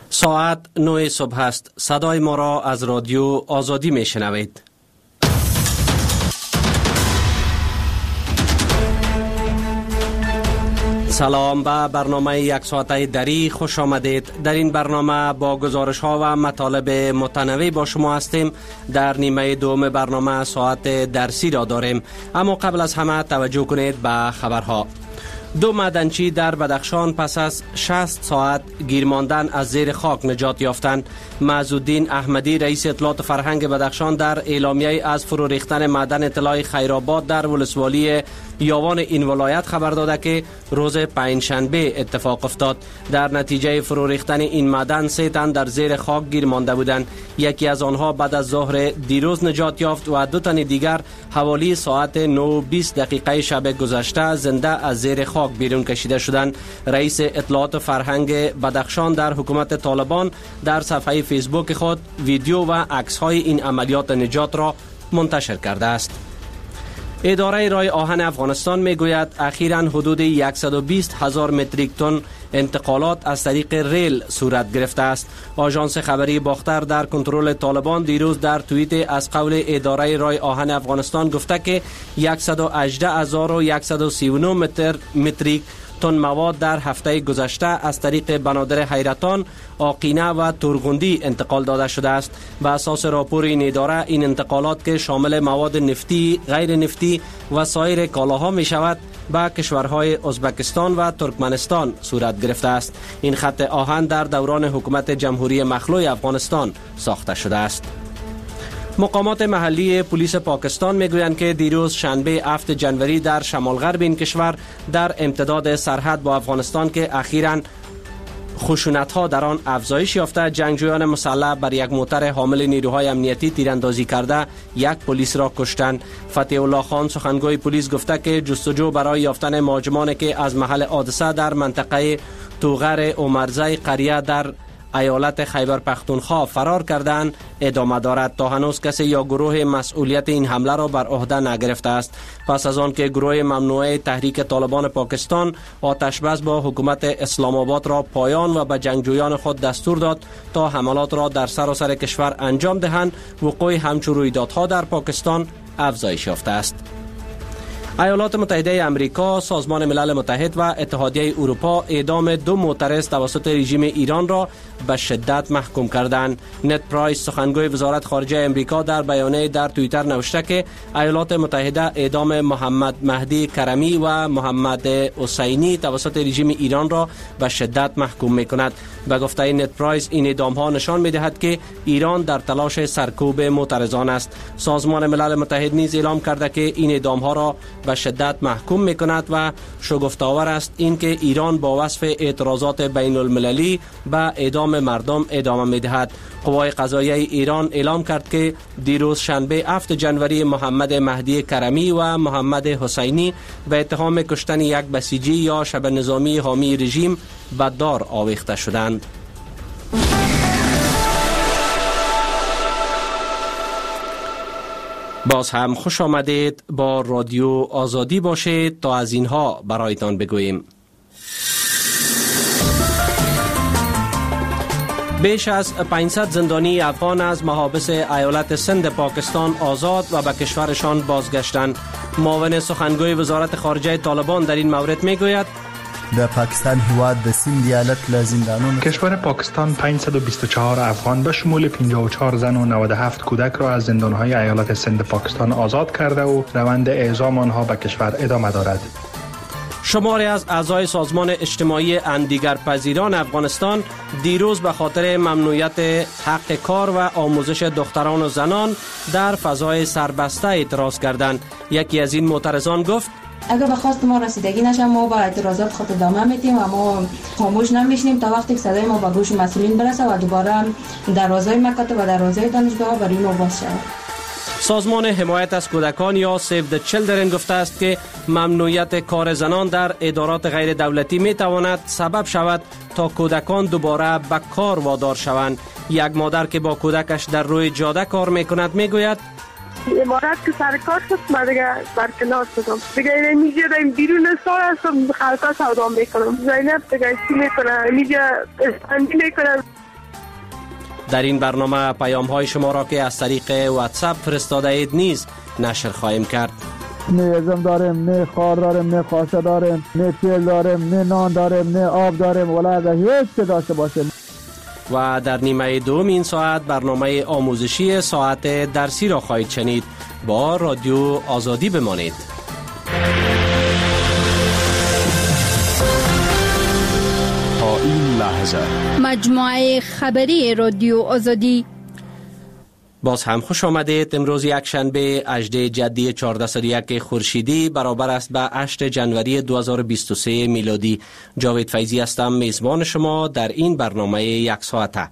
ساعت 9 صبح است. صدای ما را از رادیو آزادی می شنوید. سلام به برنامه یک ساعته دری خوش آمدید. در این برنامه با گزارش ها و مطالب متنوع با شما هستیم. در نیمه دوم برنامه ساعت درسی را داریم، اما قبل از همه توجه کنید به خبرها. 2 معدنچی در بدخشان پس از 60 ساعت گیر ماندن از زیر خاک نجات یافتند. معزالدین احمدی رئیس اطلاعات فرهنگ بدخشان در اعلامیه از فرو ریختن معدن طلای خیرآباد در ولسوالی یاوان این ولایت خبر داده که روز پنجشنبه اتفاق افتاد. در نتیجه فرو ریختن این معدن 3 تن در زیر خاک گیر مانده بودند. یکی از آنها بعد از ظهر دیروز نجات یافت و 2 تن دیگر حوالی ساعت 9:20 شب گذشته زنده از زیر خاک بیرون کشیده شدند. رئیس اطلاعات فرهنگ بدخشان در حکومت طالبان در صفحه فیسبوک خود ویدیو و عکس‌های این عملیات نجات را منتشر کرده است. اداره رای آهن افغانستان میگوید اخیراً حدود 120,000 متریک تن انتقالات از طریق ریل صورت گرفته است. آژانس خبری باختر در کنترل طالبان دیروز در توییت از قول اداره رای آهن افغانستان گفته که 118,139 متریک تن مواد در هفته گذشته از طریق بنادر حیرتان، آقینه و تورغندی انتقال داده شده است. به اساس راپور این اداره این انتقالات که شامل مواد نفتی، غیر نفتی و سایر کالاها می شود به کشورهای ازبکستان و ترکمنستان صورت گرفته است. این خط آهن در دوران حکومت جمهوری مخلوع افغانستان ساخته شده است. مقامات محلی پلیس پاکستان میگویند که دیروز شنبه 7 جنوری در شمال غرب این کشور در امتداد سرحد با افغانستان که اخیراً خشونت‌ها در آن افزایش یافته، جنگجویان مسلح بر یک موتر حامل نیروهای امنیتی تیراندازی کرده 1 پلیس را کشتند. فتح الله خان سخنگوی پلیس گفته که جستجو برای یافتن مهاجمانی که از محل حادثه در منطقه توغر عمرزی قریه در ایالت خیبر پختونخوا فرار کردند ادامه دارد. تا هنوز کسی یا گروه مسئولیت این حمله را بر عهده نگرفته است. پس از آن که گروه ممنوعه تحریک طالبان پاکستان آتشبس با حکومت اسلام آباد را پایان و به جنگجویان خود دستور داد تا حملات را در سراسر کشور انجام دهند، وقوع همچون رویدادها در پاکستان افزایش یافته است. ایالات متحده آمریکا، سازمان ملل متحد و اتحادیه اروپا اعدام 2 معترض توسط رژیم ایران را به شدت محکوم کردند. نت پرایس سخنگوی وزارت خارجه آمریکا در بیانیه در توییتر نوشته که ایالات متحده اعدام محمد مهدی کرمی و محمد حسینی توسط رژیم ایران را به شدت محکوم می‌کند. به گفته نت پرایس این اعدام‌ها نشان می‌دهد که ایران در تلاش سرکوب معترضان است. سازمان ملل متحد نیز اعلام کرده که این اعدام‌ها را به شدت محکوم می‌کند و شگفت‌آور است اینکه ایران با وصف اعتراضات بین المللی به اعدام مردم ادامه می‌دهد. قوای قضاییه ایران اعلام کرد که دیروز شنبه 7 جنوری محمد مهدی کرمی و محمد حسینی به اتهام کشتن یک بسیجی یا شبه نظامی حامی رژیم به دار آویخته شدند. باز هم خوش آمدید. با رادیو آزادی باشید تا از اینها برایتان بگوییم. بیش از 500 زندانی افغان از محابس ایالت سند پاکستان آزاد و به کشورشان بازگشتند. معاون سخنگوی وزارت خارجه طالبان در این مورد میگوید در پاکستان هواد د سند ایالت لزندانون کشور پاکستان 524 افغان به شمول 54 زن و 97 کودک را از زندانهای ایالت سند پاکستان آزاد کرده و روند اعزام آنها به کشور ادامه دارد. شماری از اعضای سازمان اجتماعی اندیگرپذیران افغانستان دیروز به خاطر ممنوعیت حق کار و آموزش دختران و زنان در فضای سربسته اعتراض کردند. یکی از این معترضان گفت اگر به خواست ما رسیدگی نشه ما با اعتراضات خود ادامه میدیم و ما خاموش نمیشیم تا وقتی که صدای ما به گوش مسئولین برسه و دوباره دروازه مکاتب و دروازه دانشگاه برای ما باز شود. سازمان حمایت از کودکان یا سیو د چیلدرن گفته است که ممنوعیت کار زنان در ادارات غیر دولتی می تواند سبب شود تا کودکان دوباره به کار وادار شوند. یک مادر که با کودکش در روی جاده کار می کند می گوید امارت که سر کار شد من دیگه برکنار شدم دیگه اینجا در بیرون سال هستم خلقه سودا میکنم زینب دیگه چی میکنه اینجا اسپندی میکنه. در این برنامه پیام های شما را که از طریق واتساپ فرستاده اید نیز نشر خواهیم کرد. نه ازم داریم، نه خار داریم، نه خاصه داریم، نه تیل داریم، نه نان داریم، نه آب داریم، ولی اگر هیچ چه داشته باشیم. و در نیمه دوم این ساعت برنامه آموزشی ساعت درسی را خواهید شنید. با رادیو آزادی بمانید. تا این لحظه مجموعه خبری رادیو آزادی. باز هم خوش آمدید. امروز یک شنبه 18 جدی 1401 خورشیدی برابر است به 8 جنوری 2023 میلادی. جاوید فیضی هستم، میزبان شما در این برنامه یک ساعته.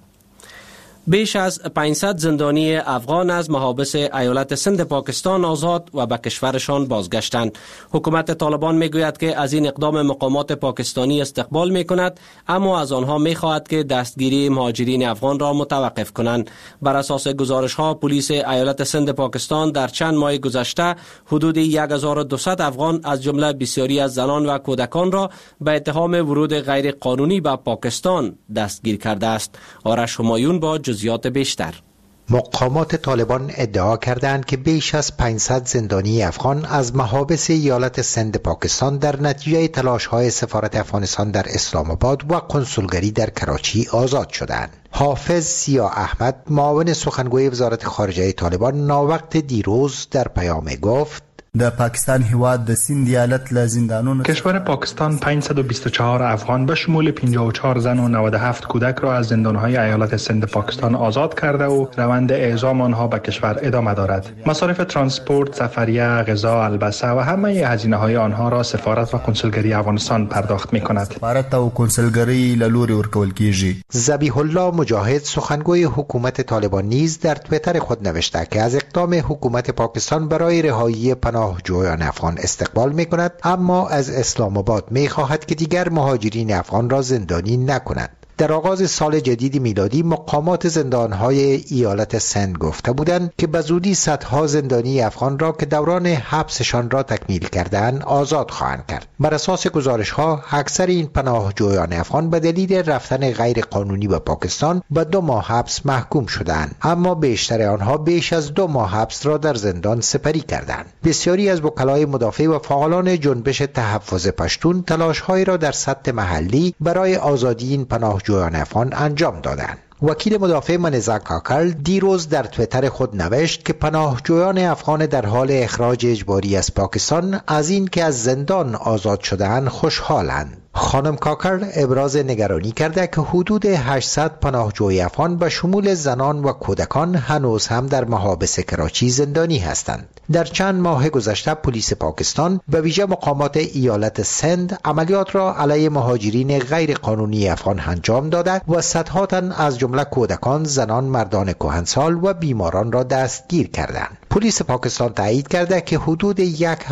بیش از 500 زندانی افغان از محابس ایالت سند پاکستان آزاد و به کشورشان بازگشتند. حکومت طالبان میگوید که از این اقدام مقامات پاکستانی استقبال میکند، اما از آنها میخواهد که دستگیری مهاجرین افغان را متوقف کنند. بر اساس گزارش ها پلیس ایالت سند پاکستان در چند ماه گذشته حدود 1200 افغان از جمله بسیاری از زنان و کودکان را به اتهام ورود غیر قانونی به پاکستان دستگیر کرده است. آرش همایون با جزئیات بیشتر. مقامات طالبان ادعا کردند که بیش از 500 زندانی افغان از محابس ایالت سند پاکستان در نتیجه تلاش‌های سفارت افغانستان در اسلام آباد و کنسولگری در کراچی آزاد شدند. حافظ سیاه احمد، معاون سخنگوی وزارت خارجه طالبان، ناوقت دیروز در پیام گفت: در پاکستان هیواد د سند ایالت له زندانونو کشور پاکستان 524 افغان به شمول 54 زن و 97 کودک را از زندانهای ایالت سند پاکستان آزاد کرده و روند اعزام آنها به کشور ادامه دارد. مصارف ترانسپورت، سفریه، غذا، البسه و همه هزینه‌های آنها را سفارت و کنسولگری افغانستان پرداخت می‌کند. سفارت او کنسولگری له لوري ورکول کیږي. ذبیح الله مجاهد، سخنگوی حکومت طالبان، نیز در توییتر خود نوشته که از اقدام حکومت پاکستان برای رهایی پناهجویان افغان استقبال می‌کند، اما از اسلام آباد می‌خواهد که دیگر مهاجرین افغان را زندانی نکند. در آغاز سال جدید میلادی مقامات زندانهای ایالت سند گفته بودند که به زودی صدها زندانی افغان را که دوران حبسشان را تکمیل کردند آزاد خواهند کرد. بر اساس گزارش‌ها اکثر این پناهجویان افغان به دلیل رفتن غیر قانونی به پاکستان به 2 ماه حبس محکوم شدند، اما بیشتر آنها بیش از 2 ماه حبس را در زندان سپری کردند. بسیاری از وکلای مدافع و فعالان جنبش تحفظ پشتون تلاش‌هایی را در سطح محلی برای آزادی این پناهجویان افغان انجام دادند. وکیل مدافع منزا کاکل دیروز در توییتر خود نوشت که پناهجویان افغان در حال اخراج اجباری از پاکستان از این که از زندان آزاد شده‌اند خوشحالند. خانم کاکر ابراز نگرانی کرده که حدود 800 پناهجوی افغان به شمول زنان و کودکان هنوز هم در محابس کراچی زندانی هستند. در چند ماه گذشته پلیس پاکستان به ویژه مقامات ایالت سند عملیات را علیه مهاجرین غیر قانونی افغان انجام داده و صدها تن از جمله کودکان، زنان، مردان کهنسال و بیماران را دستگیر کردند. پلیس پاکستان تایید کرده که حدود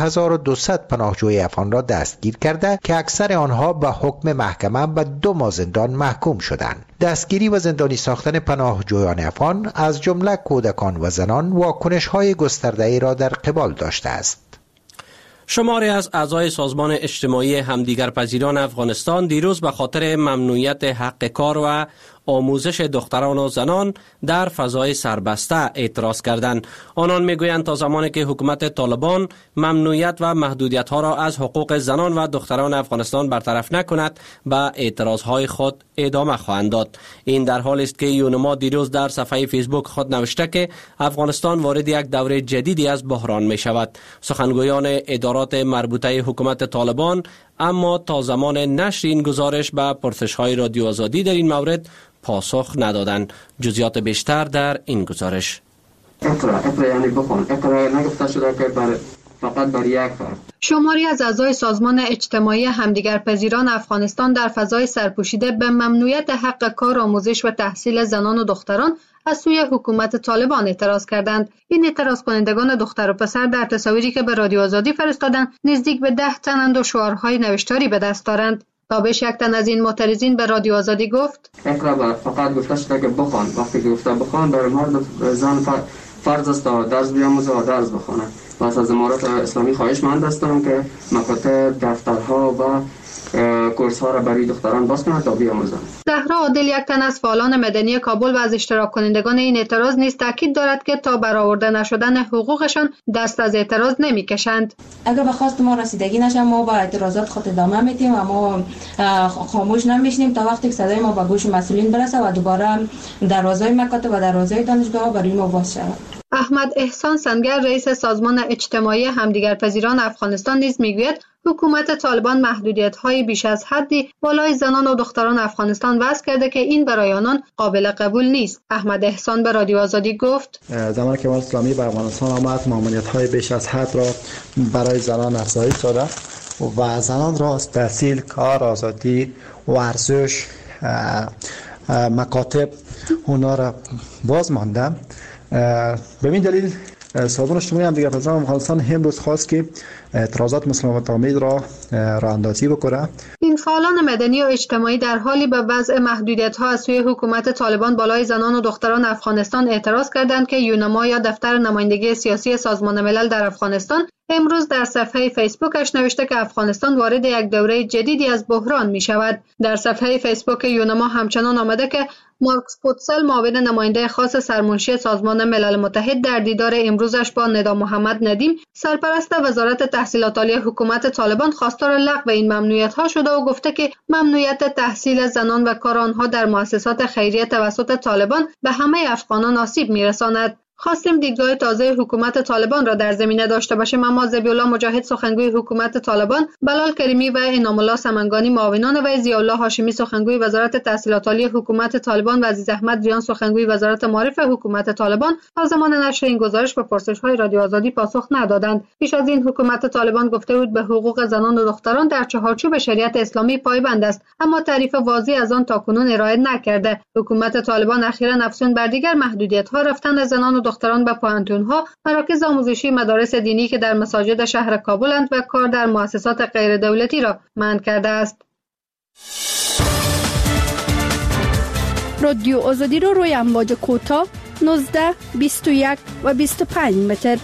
1200 پناهجوی افغان را دستگیر کرده که اکثر آنها به حکم محکمه به 2 ماه زندان محکوم شدند. دستگیری و زندانی ساختن پناهجویان افغان از جمله کودکان و زنان واکنش‌های گسترده‌ای را در قبال داشته است. شماری از اعضای سازمان اجتماعی همدیگرپذیران افغانستان دیروز به خاطر ممنوعیت حق کار و آموزش دختران و زنان در فضای سربسته اعتراض کردند. آنان میگویند تا زمانی که حکومت طالبان ممنوعیت و محدودیت ها را از حقوق زنان و دختران افغانستان برطرف نکند به اعتراض های خود ادامه خواهند داد. این در حالی است که یونما دیروز در صفحه فیسبوک خود نوشته که افغانستان وارد یک دوره جدیدی از بحران می شود. سخنگویان ادارات مربوطه حکومت طالبان اما تا زمان نشر این گزارش به پرسش‌های رادیو آزادی در این مورد پاسخ ندادند. جزئیات بیشتر در این گزارش. اقرا یعنی بخون. اقرا نگفته شده که فقط بر یک فرد. شماری از اعضای سازمان اجتماعی همدیگرپذیران افغانستان در فضای سرپوشیده به ممنوعیت حق کار، آموزش و تحصیل زنان و دختران از سوی حکومت طالبان اعتراض کردند. این اعتراض کنندگان دختر و پسر در تصاویری که به رادیو آزادی فرستادند نزدیک به 10 تنند و شعارهای نوشتاری به دست دارند. تابش یک تن از این معترضین به رادیو آزادی گفت: اقرا فقط گفته شده که بخوان. وقتی که گفته بخوان در مرد زن فرض است تا درس بیاموزه و درس بخونه. پس از امارات اسلامی خواهش مند هستم که مکاتب، دفترها و کورس ها را برای دختران باز کنند تا بیاموزند. زهرا عادل یک تن از فعالان مدنی کابل و از اشتراک کنندگان این اعتراض نیز تاکید دارد که تا برآورده نشدن حقوقشان دست از اعتراض نمی‌کشند. اگر به خواست ما رسیدگی نشه ما با اعتراضات خود ادامه میدیم و ما خاموش نمیشیم تا وقتی که صدای ما به گوش مسئولین برسه و دوباره دروازهای مکاتب و دروازهای دانشگاه برای ما باز شود. احمد احسان سنگر رئیس سازمان اجتماعی همدیگرپذیران افغانستان نیز میگوید حکومت طالبان محدودیت‌های بیش از حدی بالای زنان و دختران افغانستان وضع کرده که این برای آنان قابل قبول نیست. احمد احسان به رادیو آزادی گفت زمان که اسلامی به افغانستان آمد ممنوعیت‌های بیش از حد را برای زنان افزایش داده و زنان را از تحصیل، کار، آزادی، ورزش، مکاتب اونا را باز مانده. به این دلیل سازمان اجتماعی همدیگرپذیران افغانستان امروز خواست که اعتراضات مسالمت‌آمیز را راه اندازی بکنه. این فعالان مدنی و اجتماعی در حالی به وضع محدودیت‌ها از سوی حکومت طالبان بالای زنان و دختران افغانستان اعتراض کردند که یونما یا دفتر نمایندگی سیاسی سازمان ملل در افغانستان امروز در صفحه فیسبوکش نوشته که افغانستان وارد یک دوره جدیدی از بحران می شود. در صفحه فیسبوک یونما همچنان آمده که مارکس پوتسل معاون نماینده خاص سرمنشی سازمان ملل متحد در دیدار امروزش با ندا محمد ندیم سرپرست وزارت تحصیلات عالی حکومت طالبان خواستار لغو این ممنوعیت‌ها شده و گفته که ممنوعیت تحصیل زنان و کار آنها در مؤسسات خیریه توسط طالبان به همه افغانان آسیب می‌رساند. خواستیم دیدگاه تازه حکومت طالبان را در زمینه داشته باشیم، اما ذبیح‌الله مجاهد سخنگوی حکومت طالبان، بلال کریمی و انعام الله سمنگانی معاونان وی، ضیاءالله هاشمی سخنگوی وزارت تحصیلات عالی حکومت طالبان و عزیز احمد ریان سخنگوی وزارت معارف حکومت طالبان تا زمان نشر این گزارش به پرسش‌های رادیو آزادی پاسخ ندادند. پیش از این حکومت طالبان گفته بود به حقوق زنان و دختران در چهارچوب شریعت اسلامی پایبند است، اما تعریف واضح از آن تاکنون ارائه نکرده. حکومت طالبان اخیراً افزون بر دیگر محدودیت‌ها رفتن زنان و دختران به پوهنتون‌ها، مراکز آموزشی، مدارس دینی که در مساجد شهر کابلند و کار در مؤسسات غیر دولتی را منع کرده است. رادیو آزادی رو روی امواج کوتاه 19، 21 و 25 متر.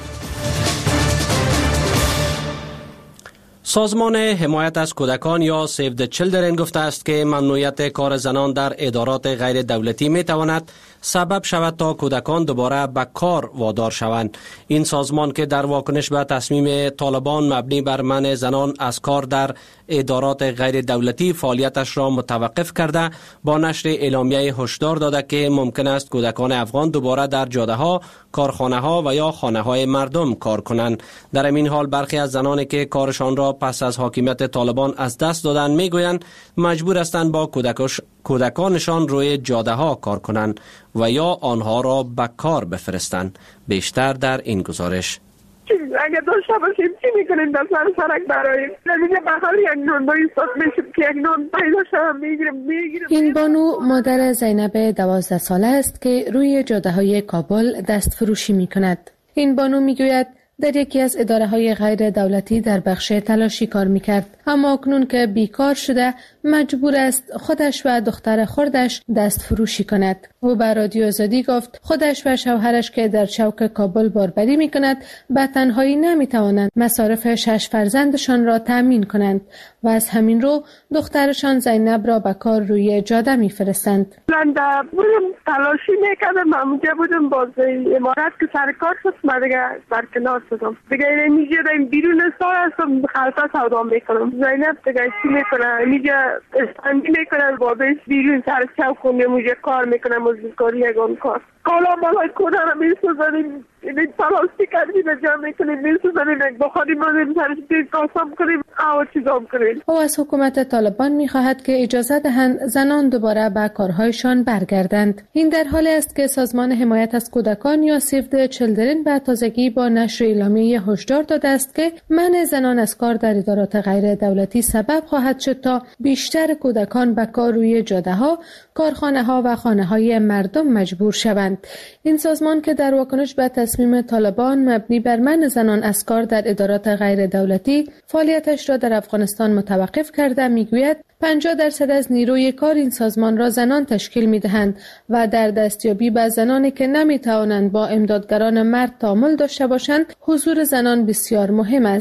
سازمان حمایت از کودکان یا سیو د چیلدرن گفته است که ممنوعیت کار زنان در ادارات غیر دولتی می تواند سبب شود تا کودکان دوباره به کار وادار شوند. این سازمان که در واکنش به تصمیم طالبان مبنی بر منع زنان از کار در ادارات غیر دولتی فعالیتش را متوقف کرده، با نشر اعلامیه هشدار داده که ممکن است کودکان افغان دوباره در جاده ها، کارخانه ها و یا خانه های مردم کار کنند. در این حال برخی از زنانی که کارشان را پس از حاکمیت طالبان از دست دادن میگویند مجبور هستند با کودکانشان روی جاده ها کار کنند و یا آنها را به کار بفرستند. بیشتر در این گزارش. اگر داشته باشیم چی میکنیم در سرک براییم؟ نمیگه بخار یک نون با ایستاد میشیم که یک نون پیدا شما میگیریم. این بانو مادر زینب 12 ساله است که روی جاده های کابل دست فروشی میکند. این بانو میگوید در یکی از اداره‌های غیر دولتی در بخش تلاشی کار میکرد، اما اکنون که بیکار شده مجبور است خودش و دختر خردش دست فروشی کند. او به رادیو آزادی گفت خودش و شوهرش که در چوک کابل باربری میکند به تنهایی نمیتوانند مصارف 6 فرزندشان را تأمین کنند و از همین رو دخترشان زینب را به کار روی جاده میفرستند. من بودم تلاشی میکردم، اونجا بودم باز امارت که سر کار شد، من دیگه برکنار شدم. دیگه اینجا داریم بیرون سال هستم، خلطه سودا میکنم. زینب دیگه چی میکنه؟ اینجا استندی میکنه، بابش بیرون سر چوک کنیم، اونجا کار میکنه، مزدکاری یگان کار. کالا مالای کنه رو میسوزنیم، این تلاشی کردیم جمع میکنیم، میسوزنیم، بخاریم رو سرش دید کاسم کنیم، آو چیزام کنیم. او از حکومت طالبان میخواهد که اجازه دهند زنان دوباره به کارهایشان برگردند. این در حالی است که سازمان حمایت از کودکان یا سیو د چیلدرن به تازگی با نشر اعلامیه هشدار داده است که منع زنان از کار در ادارات غیر دولتی سبب خواهد شد تا بیشتر کودکان به کار روی جاده ها، کارخانه ها و خانه های مردم مجبور شوند. این سازمان که در واکنش به تصمیم طالبان مبنی بر منع زنان از کار در ادارات غیر دولتی فعالیتش را در افغانستان متوقف کرده میگوید 50% از نیروی کار این سازمان را زنان تشکیل می‌دهند و در دستیابی به زنانی که نمی‌توانند با امدادگران مرد تعامل داشته باشند حضور زنان بسیار مهم است.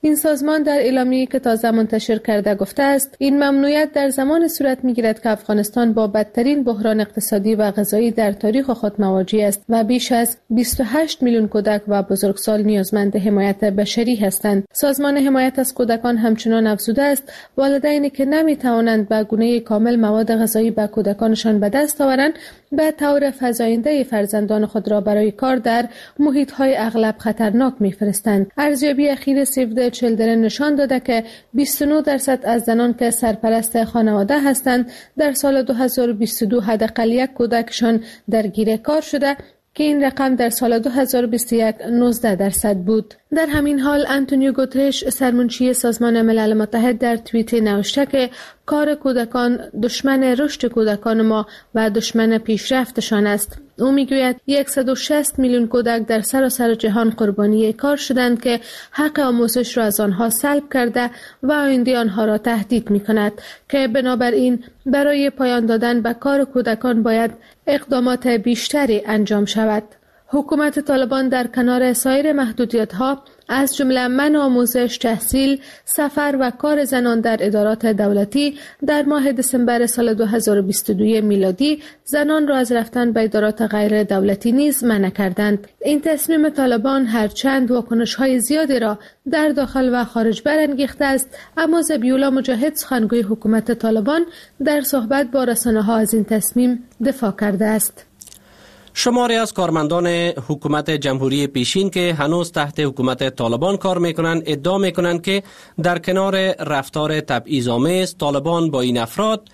این سازمان در اعلامیه‌ای که تازه منتشر کرده گفته است این ممنوعیت در زمان صورت می‌گیرد که افغانستان با بدترین بحران اقتصادی و غذایی در تاریخ خود مواجه است و بیش از 28 میلیون کودک و بزرگسال نیازمند حمایت بشری هستند. سازمان حمایت از کودکان همچنان افزوده است والدینی که نمی‌توانند به گونه کامل مواد غذایی به کودکانشان به دست آورند به طور فزاینده فرزندان خود را برای کار در محیط‌های اغلب خطرناک می‌فرستند. ارزیابی اخیر سیو د چیلدرن نشان داده که 29% از زنان که سرپرست خانواده هستند در سال 2022 حداقل یک کودکشان درگیر کار شده که این رقم در سال 2021 19% بود. در همین حال انتونیو گوترش سرمنشی سازمان ملل متحد در توییت نوشته که کار کودکان دشمن رشد کودکان ما و دشمن پیشرفتشان است. او میگوید 160 میلیون کودک در سراسر جهان قربانی کار شدند که حق آموزش را از آنها سلب کرده و آینده آنها را تهدید می‌کند که بنابراین برای پایان دادن به کار کودکان باید اقدامات بیشتری انجام شود. حکومت طالبان در کنار سایر محدودیت‌ها از جمله منع آموزش، تحصیل، سفر و کار زنان در ادارات دولتی در ماه دسامبر سال 2022 میلادی زنان را از رفتن به ادارات غیر دولتی نیز منع کردند. این تصمیم طالبان هرچند واکنش‌های زیادی را در داخل و خارج برانگیخته است، اما ذبیح‌الله مجاهد سخنگوی حکومت طالبان در صحبت با رسانه‌ها از این تصمیم دفاع کرده است. شماری از کارمندان حکومت جمهوری پیشین که هنوز تحت حکومت طالبان کار میکنند ادعا میکنند که در کنار رفتار تبعیض‌آمیز طالبان با این افراد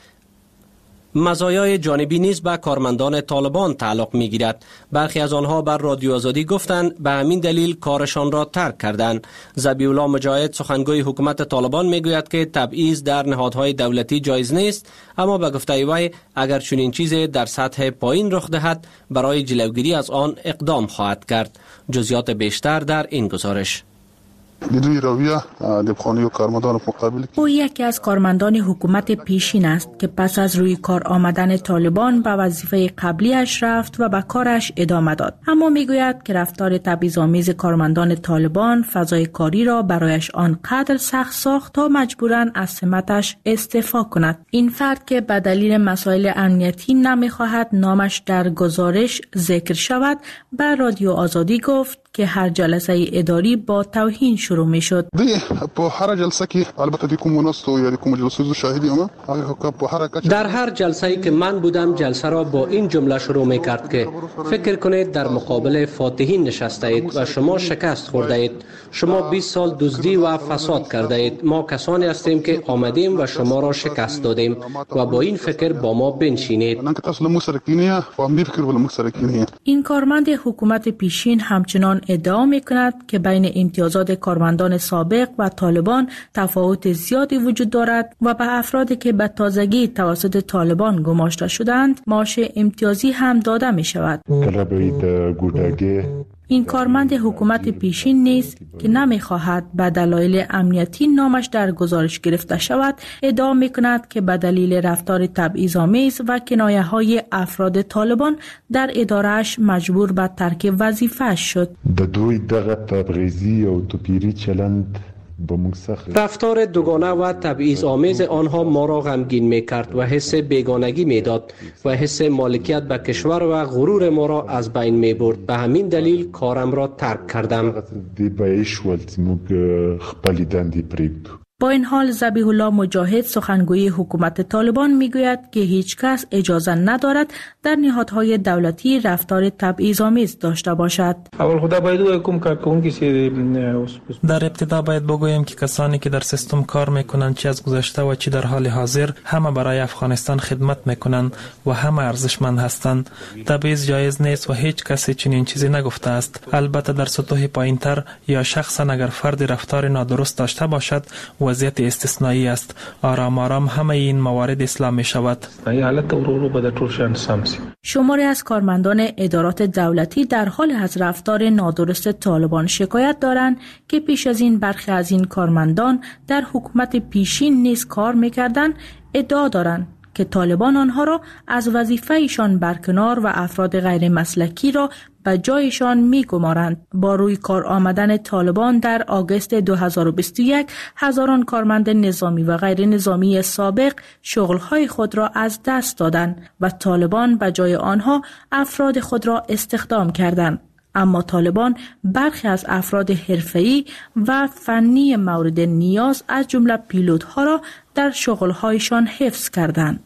مزایای جانبی نیز به کارمندان طالبان تعلق میگیرد. برخی از آنها بر رادیو آزادی گفتند به همین دلیل کارشان را ترک کردند. ذبیح‌الله مجاهد سخنگوی حکومت طالبان میگوید که تبعیض در نهادهای دولتی جایز نیست، اما به گفته وی اگر چنین چیزی در سطح پایین رخ دهد برای جلوگیری از آن اقدام خواهد کرد. جزئیات بیشتر در این گزارش. او یکی از کارمندان حکومت پیشین است که پس از روی کار آمدن طالبان به وظیفه قبلیش رفت و به کارش ادامه داد، اما میگوید که رفتار تبعیض‌آمیز کارمندان طالبان فضای کاری را برایش آنقدر سخت ساخت تا مجبوراً از سمتش استعفا کند. این فرد که به دلیل مسائل امنیتی نمیخواهد نامش در گزارش ذکر شود به رادیو آزادی گفت که هر جلسه اداری با توهین شروع می شد. در هر جلسه‌ای که من بودم جلسه را با این جمله شروع می کرد که فکر کنید در مقابل فاتحین نشسته اید و شما شکست خورده اید. شما 20 سال دزدی و فساد کرده اید. ما کسانی هستیم که آمدیم و شما را شکست دادیم و با این فکر با ما بنشینید. این کارمند حکومت پیشین همچنان ادعا می‌کند که بین امتیازات کارمندان سابق و طالبان تفاوت زیادی وجود دارد و به افرادی که به تازگی توسط طالبان گماشته شدند معاش امتیازی هم داده می‌شود. این کارمند حکومت پیشین نیز که نمی‌خواهد به دلایل امنیتی نامش در گزارش گرفته شود ادعا می‌کند که به دلیل رفتار تبعیض‌آمیز و کنایه‌های افراد طالبان در اداره‌اش مجبور به ترک وظیفه‌اش شد. رفتار دوگانه و تبعیض‌آمیز آنها ما را غمگین می‌کرد و حس بیگانگی می‌داد و حس مالکیت به کشور و غرور ما را از بین می‌برد. به همین دلیل کارم را ترک کردم. با این حال ذبیح‌الله مجاهد سخنگوی حکومت طالبان میگوید که هیچ کس اجازه ندارد در نهادهای دولتی رفتار تبعیض‌آمیز داشته باشد. در ابتدا باید بگویم که کسانی که در سیستم کار میکنند چه از گذشته و چه در حال حاضر همه برای افغانستان خدمت میکنند و همه ارزشمند هستند. تبعیض جایز نیست و هیچ کسی چنین چیزی نگفته است. البته در سطوح پایینتر یا شخصا اگر فرد رفتار نادرست داشته باشد وضعیت استثنایی است. آرام آرام همه این موارد اصلاح می شود. شماری از کارمندان ادارات دولتی در حال از رفتار نادرست طالبان شکایت دارند که پیش از این برخی از این کارمندان در حکومت پیشین نیز کار می‌کردند. ادعا دارند که طالبان آنها را از وظیفه‌شان برکنار و افراد غیر مسلکی را به جایشان می‌گمارند. با روی کار آمدن طالبان در آگوست 2021 هزاران کارمند نظامی و غیر نظامی سابق شغل‌های خود را از دست دادند و طالبان به جای آنها افراد خود را استخدام کردند. اما طالبان برخی از افراد حرفه‌ای و فنی مورد نیاز از جمله پیلوت‌ها را در شغل‌هایشان حفظ کردند.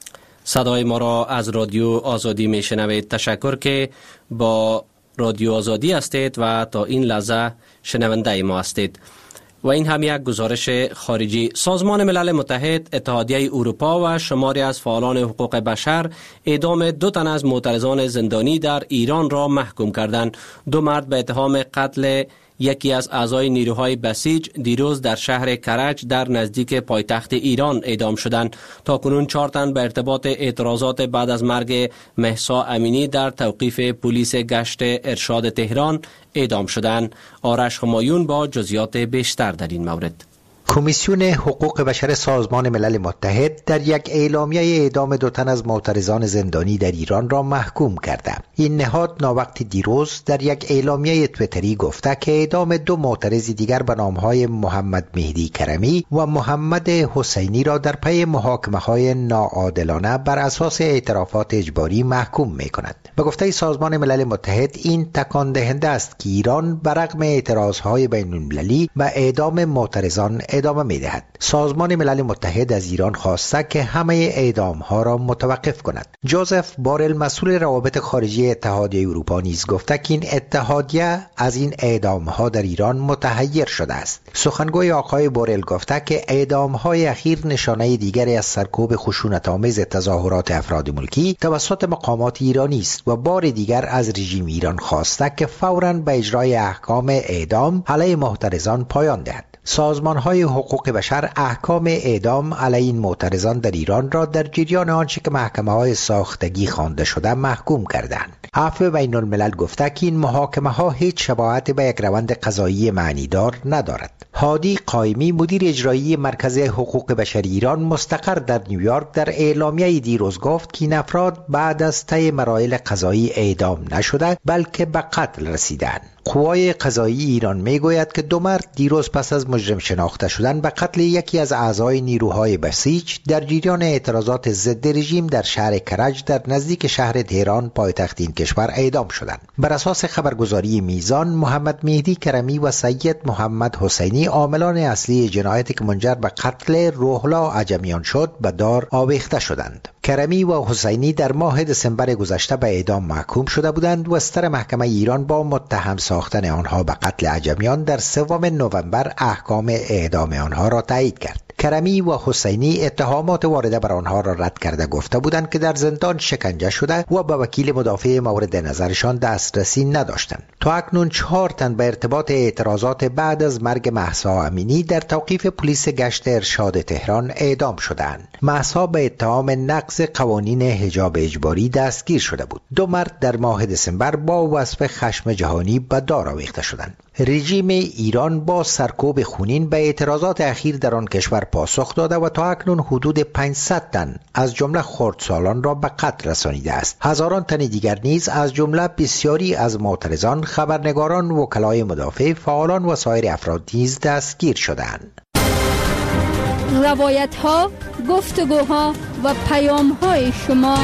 صدای ما را از رادیو آزادی میشنوید. تشکر که با رادیو آزادی هستید و تا این لحظه شنونده ما هستید. و این هم یک گزارش خارجی. سازمان ملل متحد، اتحادیه اروپا و شماری از فعالان حقوق بشر اعدام 2 تن از معترضان زندانی در ایران را محکوم کردند. 2 مرد به اتهام قتل یکی از اعضای نیروهای بسیج دیروز در شهر کرج در نزدیک پایتخت ایران اعدام شدند. تاکنون 4 تن به ارتباط اعتراضات بعد از مرگ مهسا امینی در توقیف پلیس گشت ارشاد تهران اعدام شدند. آرش همایون با جزئیات بیشتر در این مورد. کمیسیون حقوق بشر سازمان ملل متحد در یک اعلامیه اعدام 2 تن از معترضان زندانی در ایران را محکوم کرده. این نهاد ناوقت دیروز در یک اعلامیه تویتری گفته که اعدام 2 معترض دیگر به نامهای محمد مهدی کرمی و محمد حسینی را در پی محاکمه‌های ناعادلانه بر اساس اعترافات اجباری محکوم می‌کند. به گفته سازمان ملل متحد این تکان دهنده است که ایران برغم اعتراضهای بین‌المللی و اعدام معترضان ادامه می‌دهد. سازمان ملل متحد از ایران خواسته که همه اعدام‌ها را متوقف کند. جوزف بارل مسئول روابط خارجی اتحادیه اروپا نیز گفته که این اتحادیه از این اعدام‌ها در ایران متحیر شده است. سخنگوی آقای بارل گفته که اعدام‌های اخیر نشانه دیگری از سرکوب خشونت‌آمیز تظاهرات افراد ملکی توسط مقامات ایرانی است و بار دیگر از رژیم ایران خواسته که فوراً به اجرای احکام اعدام علیه معترضان پایان دهد. سازمان‌های حقوق بشر احکام اعدام علیه این معترضان در ایران را در جریان آنچه که محکمه‌های ساختگی خوانده شده محکوم کردند. عفو بین الملل گفته که این محاکمه‌ها هیچ شباهت به یک روند قضایی معنیدار ندارد. هادی قائمی مدیر اجرایی مرکز حقوق بشر ایران مستقر در نیویورک در اعلامیه دیروز گفت که این افراد بعد از طی مراحل قضایی اعدام نشده بلکه به قتل رسیدند. قوای قضایی ایران میگوید که 2 مرد دیروز پس از مجرم شناخته شدن به قتل یکی از اعضای نیروهای بسیج در جریان اعتراضات ضد رژیم در شهر کرج در نزدیک شهر تهران پایتخت این کشور اعدام شدند. بر اساس خبرگزاری میزان، محمد مهدی کرمی و سید محمد حسینی عاملان اصلی جنایتی که منجر به قتل روحلا عجمیان شد به دار آویخته شدند. کرمی و حسینی در ماه دسامبر گذشته به اعدام محکوم شده بودند و استر محکمه ایران با متهم ساختن آنها به قتل عجمیان در 3 نوامبر احکام اعدام آنها را تایید کرد. کرمی و حسینی اتهامات وارده بر آنها را رد کرده گفته بودند که در زندان شکنجه شده و به وکیل مدافع مورد نظرشان دسترسی نداشتند. تا اکنون 4 تن به ارتباط اعتراضات بعد از مرگ مهسا امینی در توقیف پلیس گشت ارشاد تهران اعدام شدند. مهسا به اتهام نقض قوانین حجاب اجباری دستگیر شده بود. 2 مرد در ماه دسامبر با وصف خشم جهانی به دار آویخته شدند. رژیم ایران با سرکوب خونین به اعتراضات اخیر در آن کشور پاسخ داده و تا اکنون حدود 500 تن از جمله خردسالان را به قتل رسانیده است. هزاران تن دیگر نیز از جمله بسیاری از معترضان، خبرنگاران، وکلای مدافع، فعالان و سایر افراد نیز دستگیر شدند. روایت‌ها، گفتگوها و پیام‌های شما.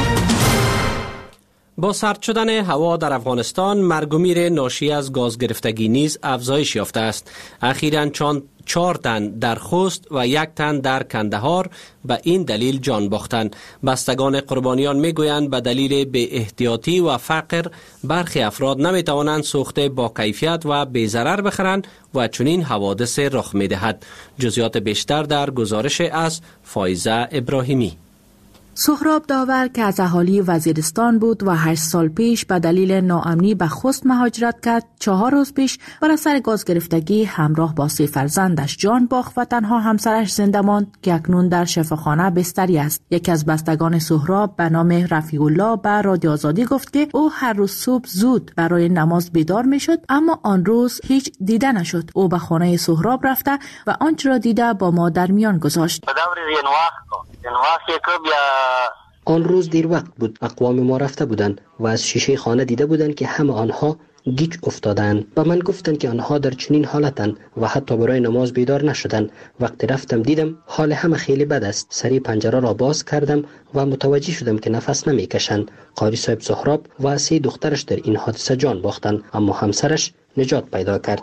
با سرد شدن هوا در افغانستان، مرگ و میر ناشی از گاز گرفتگی نیز افزایش یافته است. اخیراً 4 تن در خوست و 1 تن در کندهار به این دلیل جان باختند. بستگان قربانیان میگویند به دلیل بی احتیاطی و فقر برخی افراد نمیتوانند سوخت با کیفیت و بی ضرر بخرند و چنین حوادث رخ میدهد. جزئیات بیشتر در گزارش از فایزه ابراهیمی. سهراب داور که از اهالی وزیرستان بود و 8 سال پیش به دلیل ناامنی به خوست مهاجرت کرد، 4 روز پیش بر اثر گاز گرفتگی همراه با 3 فرزندش جان باخت و تنها همسرش زنده ماند که اکنون در شفاخانه بستری است. یکی از بستگان سهراب به نام رفیع الله به رادیو آزادی گفت که او هر روز صبح زود برای نماز بیدار میشد، اما آن روز هیچ دیده نشد. او به خانه سهراب رفته و آنچه را دیده با ما در میان گذاشت. به دور این وقت آن روز دیر وقت بود. اقوام ما رفته بودند و از شیشه خانه دیده بودند که همه آنها گیج افتادند. به من گفتند که آنها در چنین حالتند و حتی برای نماز بیدار نشدند. وقتی رفتم دیدم حال همه خیلی بد است. سری پنجره را باز کردم و متوجه شدم که نفس نمیکشند. قاری صاحب سهراب و 3 دخترش در این حادثه جان باختند، اما همسرش نجات پیدا کرد.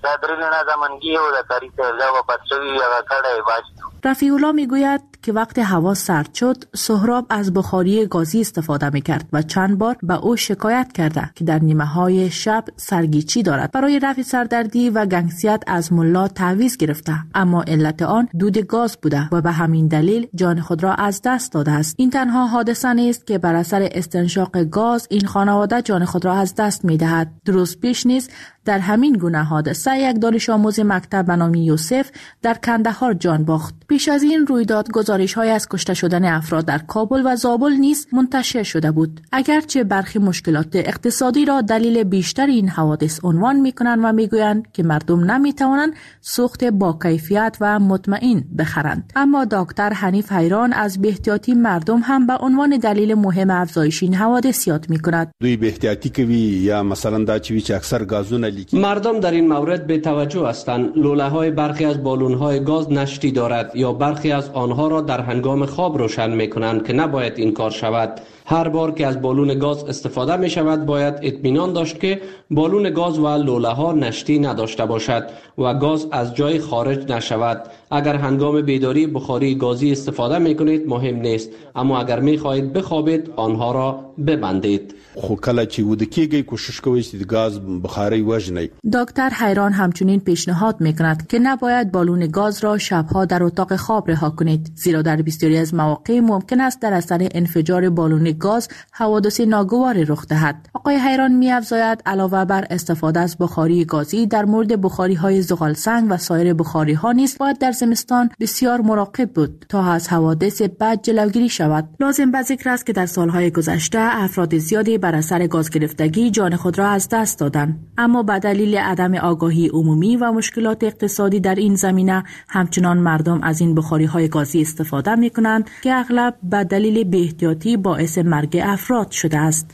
رفیع الله میگوید که وقتی هوا سرد شد، سهراب از بخاری گازی استفاده میکرد و چند بار به او شکایت کرده که در نیمه های شب سرگیچی دارد. برای رفع سردردی و گنگسیت از ملا تعویض گرفته، اما علت آن دود گاز بوده و به همین دلیل جان خود را از دست داده است. این تنها حادثه نیست که بر اثر استنشاق گاز این خانواده جان خود را از دست میدهد. درست پیش نیست در همین گونه حادثه یک دانش آموز مکتب به نام یوسف در کندهار جان باخت. پیش از این رویداد گزارش‌های از کشته شدن افراد در کابل و زابل نیز منتشر شده بود. اگرچه برخی مشکلات اقتصادی را دلیل بیشتر این حوادث عنوان می‌کنند و می‌گویند که مردم نمی‌توانند سوخت با کیفیت و مطمئن بخرند، اما دکتر حنیف حیران از بی‌احتیاطی مردم هم به عنوان دلیل مهم افزایش این حوادث یاد می‌کند. دوی بی‌احتیاطی کوي یا مثلا دا چې اکثر گازونه مردم در این مورد به توجه هستند. لوله‌های برخی از بالون‌های گاز نشتی دارد یا برخی از آنها را در هنگام خواب روشن می‌کنند که نباید این کار شود. هر بار که از بالون گاز استفاده می شود باید اطمینان داشت که بالون گاز و لوله‌ها نشتی نداشته باشد و گاز از جای خارج نشود. اگر هنگام بیداری بخاری گازی استفاده می کنید مهم نیست، اما اگر می خواهید بخوابید آنها را ببندید. خو کله چې ود کېږي کوشش کوئ چې گاز بخاری وژنئ. دکتر حیران همچنین پیشنهاد میکند که نباید بالون گاز را شبها در اتاق خواب رها کنید، زیرا در بسیاری از مواقع ممکن است در اثر انفجار بالون گاز حوادث ناگواری رخ دهد. آقای حیران می‌افزاید علاوه بر استفاده از بخاری گازی در مورد بخاری‌های زغال سنگ و سایر بخاری‌ها نیز باید در زمستان بسیار مراقب بود تا از حوادث بد جلوگیری شود. لازم به ذکر است که در سالهای گذشته افراد زیادی بر اثر گاز گرفتگی جان خود را از دست دادند، اما به دلیل عدم آگاهی عمومی و مشکلات اقتصادی در این زمینه همچنان مردم از این بخاری‌های گازی استفاده می‌کنند که اغلب به دلیل بی‌احتیاطی باعث مرگ افراد شده است.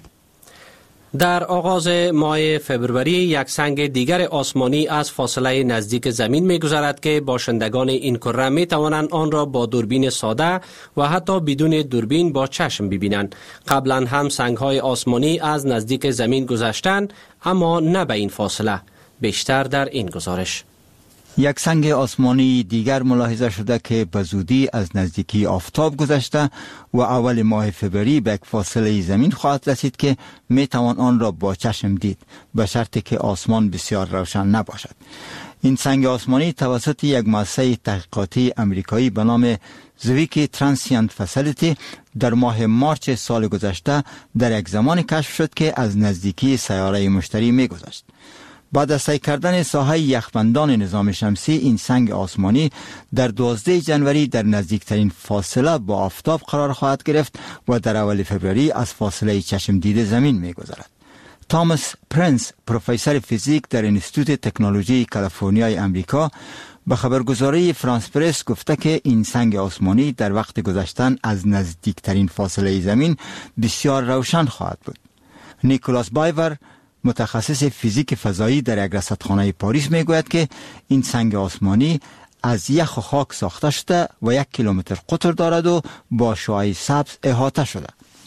در آغاز ماه فبروری یک سنگ دیگر آسمانی از فاصله نزدیک زمین می‌گذرد که باشندگان این کره می‌توانند آن را با دوربین ساده و حتی بدون دوربین با چشم ببینند. قبلا هم سنگ‌های آسمانی از نزدیک زمین گذشتند، اما نه به این فاصله. بیشتر در این گزارش. یک سنگ آسمانی دیگر ملاحظه شده که به زودی از نزدیکی آفتاب گذشته و اول ماه فوریه به یک فاصله زمین خواهد رسید که می توان آن را با چشم دید، به شرطی که آسمان بسیار روشن نباشد. این سنگ آسمانی توسط یک مؤسسه تحقیقاتی امریکایی به نام زویکی ترانسینت فسیلیتی در ماه مارچ سال گذشته در یک زمان کشف شد که از نزدیکی سیاره مشتری می گذشت. بعد از طی کردن ساحه یخبندان نظام شمسی، این سنگ آسمانی در 12 جنوری در نزدیکترین فاصله با آفتاب قرار خواهد گرفت و در اول فوریه از فاصله چشم دید زمین می گذرد. تامس پرنس، پروفسور فیزیک در انستیتوت تکنولوژی کالیفرنیای امریکا، به خبرگزاری فرانس پرس گفته که این سنگ آسمانی در وقت گذشتن از نزدیکترین فاصله زمین بسیار روشن خواهد بود. نیکولاس بایور، متخصص فیزیک فضایی در یک رصدخانه پاریس میگوید که این سنگ آسمانی از یخ و خاک ساخته شده و 1 کیلومتر قطر دارد و با شعاع سبز احاطه شده.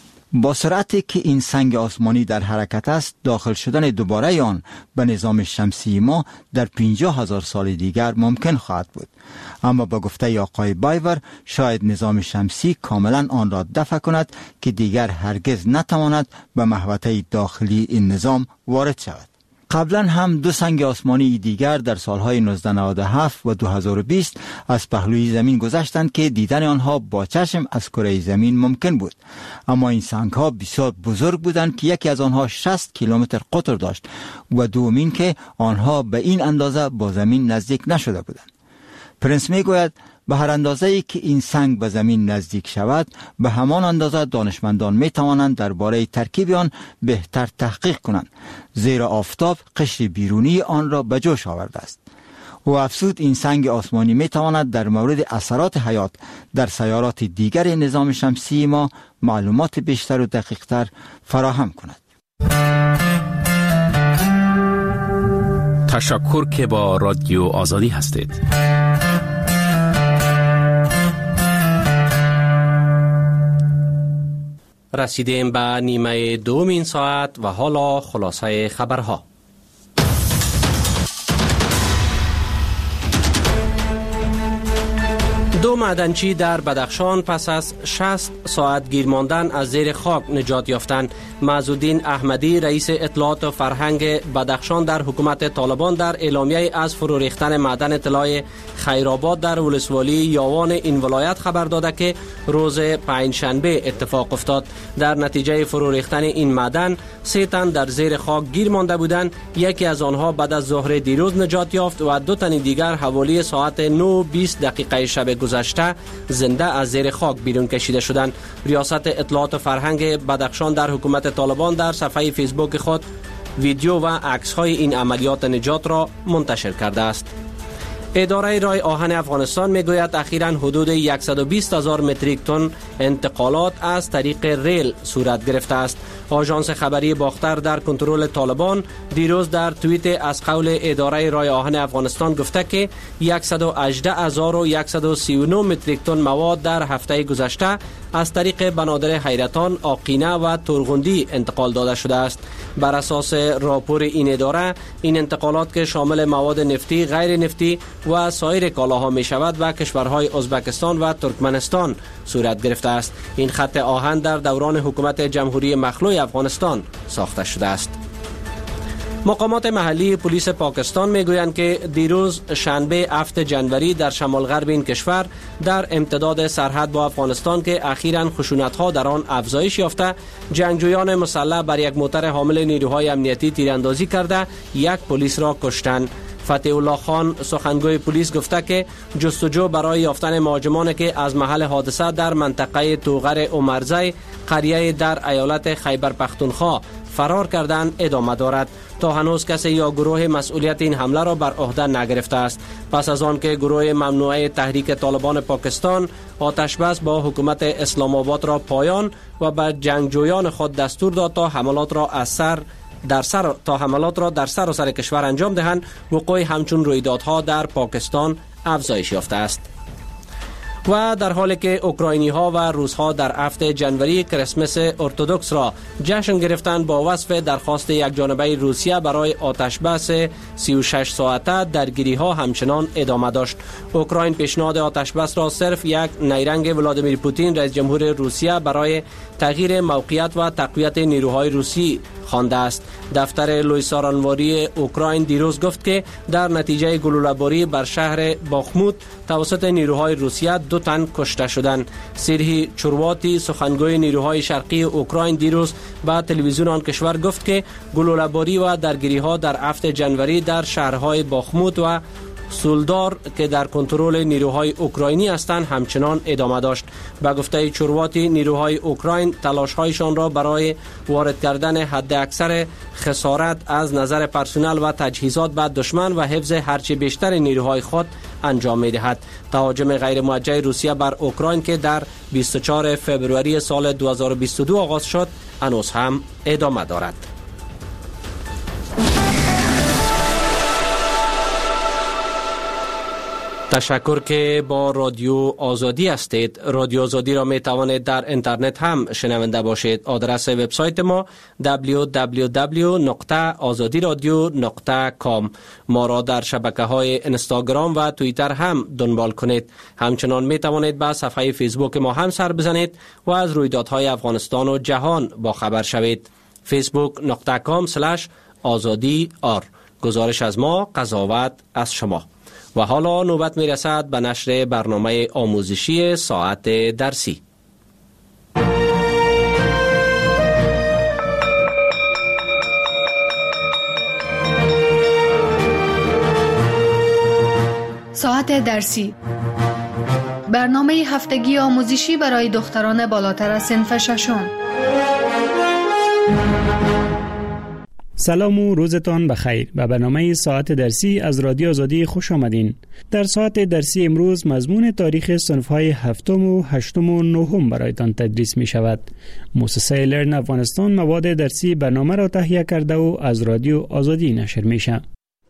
با سرعتی که این سنگ آسمانی در حرکت است، داخل شدن دوباره آن به نظام شمسی ما در 50,000 سال دیگر ممکن خواهد بود. اما با گفته آقای بایور شاید نظام شمسی کاملا آن را دفع کند که دیگر هرگز نتواند به محوطه داخلی این نظام وارد شود. قبلا هم 2 سنگ آسمانی دیگر در سالهای 1997 و 2020 از پهلوی زمین گذشتند که دیدن آنها با چشم از کره زمین ممکن بود، اما این سنگ ها بسیار بزرگ بودند که یکی از آنها 60 کیلومتر قطر داشت و دومین که آنها به این اندازه با زمین نزدیک نشده بودند. پرنس میگوید به هر اندازه‌ای که این سنگ به زمین نزدیک شود، به همان اندازه دانشمندان می توانند درباره ترکیب آن بهتر تحقیق کنند، زیرا آفتاب قشر بیرونی آن را به جوش آورده است. و افزود این سنگ آسمانی می تواند در مورد اثرات حیات در سیارات دیگر نظام شمسی ما معلومات بیشتر و دقیقتر فراهم کند. تشکر که با رادیو آزادی هستید. رسیدیم به نیمه دوم این ساعت و حالا خلاصه خبرها. دو معدنچی در بدخشان پس از 60 ساعت گیر ماندن از زیر خاک نجات یافتند. معزالدین احمدی رئیس اطلاعات و فرهنگ بدخشان در حکومت طالبان در اعلامیه از فرو ریختن معدن طلای خیرآباد در ولسوالی یاوان این ولایت خبر داده که روز پنجشنبه اتفاق افتاد. در نتیجه فرو ریختن این معدن 3 تن در زیر خاک گیر مانده بودند. یکی از آنها بعد از ظهر دیروز نجات یافت و 2 تن دیگر حوالی ساعت 9:20 شب گذشته زنده از زیر خاک بیرون کشیده شدند. ریاست اطلاعات و فرهنگ بدخشان در حکومت طالبان در صفحه فیسبوک خود ویدیو و عکس‌های این عملیات نجات را منتشر کرده است. اداره رای آهن افغانستان میگوید اخیراً حدود 120,000 متریک تن انتقالات از طریق ریل صورت گرفته است. آژانس خبری باختر در کنترل طالبان دیروز در توییت از قول اداره رای آهن افغانستان گفته که 118,139 متریک تن مواد در هفته گذشته از طریق بنادر حیرتان، آقینه و ترغندی انتقال داده شده است. بر اساس راپور این اداره این انتقالات که شامل مواد نفتی، غیر نفتی و سایر کالاها می شود و کشورهای ازبکستان و ترکمنستان صورت گرفته است. این خط آهن در دوران حکومت جمهوری مخلوع افغانستان ساخته شده است. مقامات محلی پلیس پاکستان میگویند که دیروز شنبه 7 جنوری در شمال غرب این کشور در امتداد سرحد با افغانستان که اخیراً خشونت‌ها در آن افزایش یافته، جنگجویان مسلح بر یک موتر حامل نیروهای امنیتی تیراندازی کرده 1 پلیس را کشتند. فتح الله خان سخنگوی پلیس گفته که جستجو برای یافتن مهاجمانی که از محل حادثه در منطقه توغر عمرزی قریه در ایالت خیبر پختونخوا فرار کردند ادامه دارد. تا هنوز کسی یا گروه مسئولیت این حمله را بر عهده نگرفته است. پس از آن که گروه ممنوعه تحریک طالبان پاکستان آتش بس با حکومت اسلام آباد را پایان و بر جنگجویان خود دستور داد تا حملات را در سراسر کشور انجام دهند، وقوع همچون رویدادها در پاکستان افزایش یافته است. و در حالی که اوکراینی ها و روس ها در 7 جنوری کریسمس ارتدوکس را جشن گرفتند با وصف درخواست یک جانبه روسیه برای آتش بس 36 ساعته، درگیری ها همچنان ادامه داشت. اوکراین پیشنهاد آتش بس را صرف یک نیرنگ ولادیمیر پوتین رئیس جمهور روسیه برای تغییر موقعیت و تقویت نیروهای روسی خوانده است. دفتر لویسارانواری اوکراین دیروز گفت که در نتیجه گلوله‌باری بر شهر باخموت توسط نیروهای روسیه 2 تن کشته شدند. سیرهی چورواتی سخنگوی نیروهای شرقی اوکراین دیروز به تلویزیون آن کشور گفت که گلوله‌باری و درگیری‌ها در 7 جنوری در شهرهای باخموت و سولدار که در کنترل نیروهای اوکراینی هستند همچنان ادامه داشت. به گفته چورواتی نیروهای اوکراین تلاش‌هایشان را برای وارد کردن حداکثر خسارت از نظر پرسنل و تجهیزات به دشمن و حفظ هرچه بیشتر نیروهای خود انجام می‌دهد. تهاجم غیر موجه روسیه بر اوکراین که در 24 فوریه سال 2022 آغاز شد هنوز هم ادامه دارد. تشکر که با رادیو آزادی هستید. رادیو آزادی را می توانید در اینترنت هم شنونده باشید. آدرس وبسایت ما www.azadiradio.com. ما را در شبکه‌های اینستاگرام و توییتر هم دنبال کنید. همچنان می توانید به صفحه فیسبوک ما هم سر بزنید و از رویدادهای افغانستان و جهان با خبر شوید. facebook.com/azadi.r. گزارش از ما، قضاوت از شما. و حالا نوبت می رسد به نشر برنامه آموزشی ساعت درسی. ساعت درسی، برنامه هفتگی آموزشی برای دختران بالاتر از صنف ششم. سلام و روزتان بخیر. به برنامه ساعت درسی از رادیو آزادی خوش آمدین. در ساعت درسی امروز مضمون تاریخ صنف‌های هفتم و هشتم و نهم برایتان تدریس می شود. مؤسسه لرن افغانستان مواد درسی برنامه را تهیه کرده و از رادیو آزادی نشر می شود.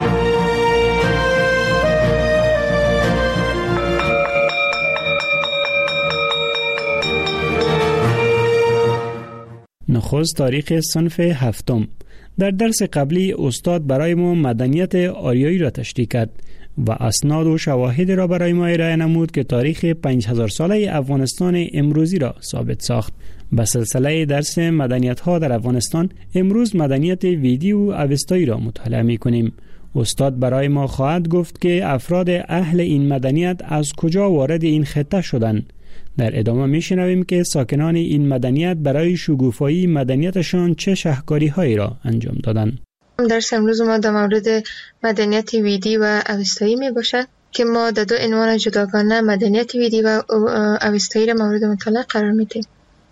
نخست تاریخ صنف هفتم. در درس قبلی استاد برای ما مدنیت آریایی را تشریح کرد و اسناد و شواهد را برای ما ارائه نمود که تاریخ 5000 ساله افغانستان امروزی را ثابت ساخت. به سلسله درس مدنیت ها در افغانستان امروز مدنیت ویدی و اوستایی را مطالعه می کنیم. استاد برای ما خواهد گفت که افراد اهل این مدنیت از کجا وارد این خطه شدند. در ادامه میشنویم که ساکنان این مدنیت برای شکوفایی مدنیتشان چه شهکاری‌هایی را انجام دادند. درس امروز ما در مورد مدنیت ویدی و اوستایی می باشد که ما در دو عنوان جداگانه مدنیت ویدی و اوستایی را مورد مطالعه قرار میدیم.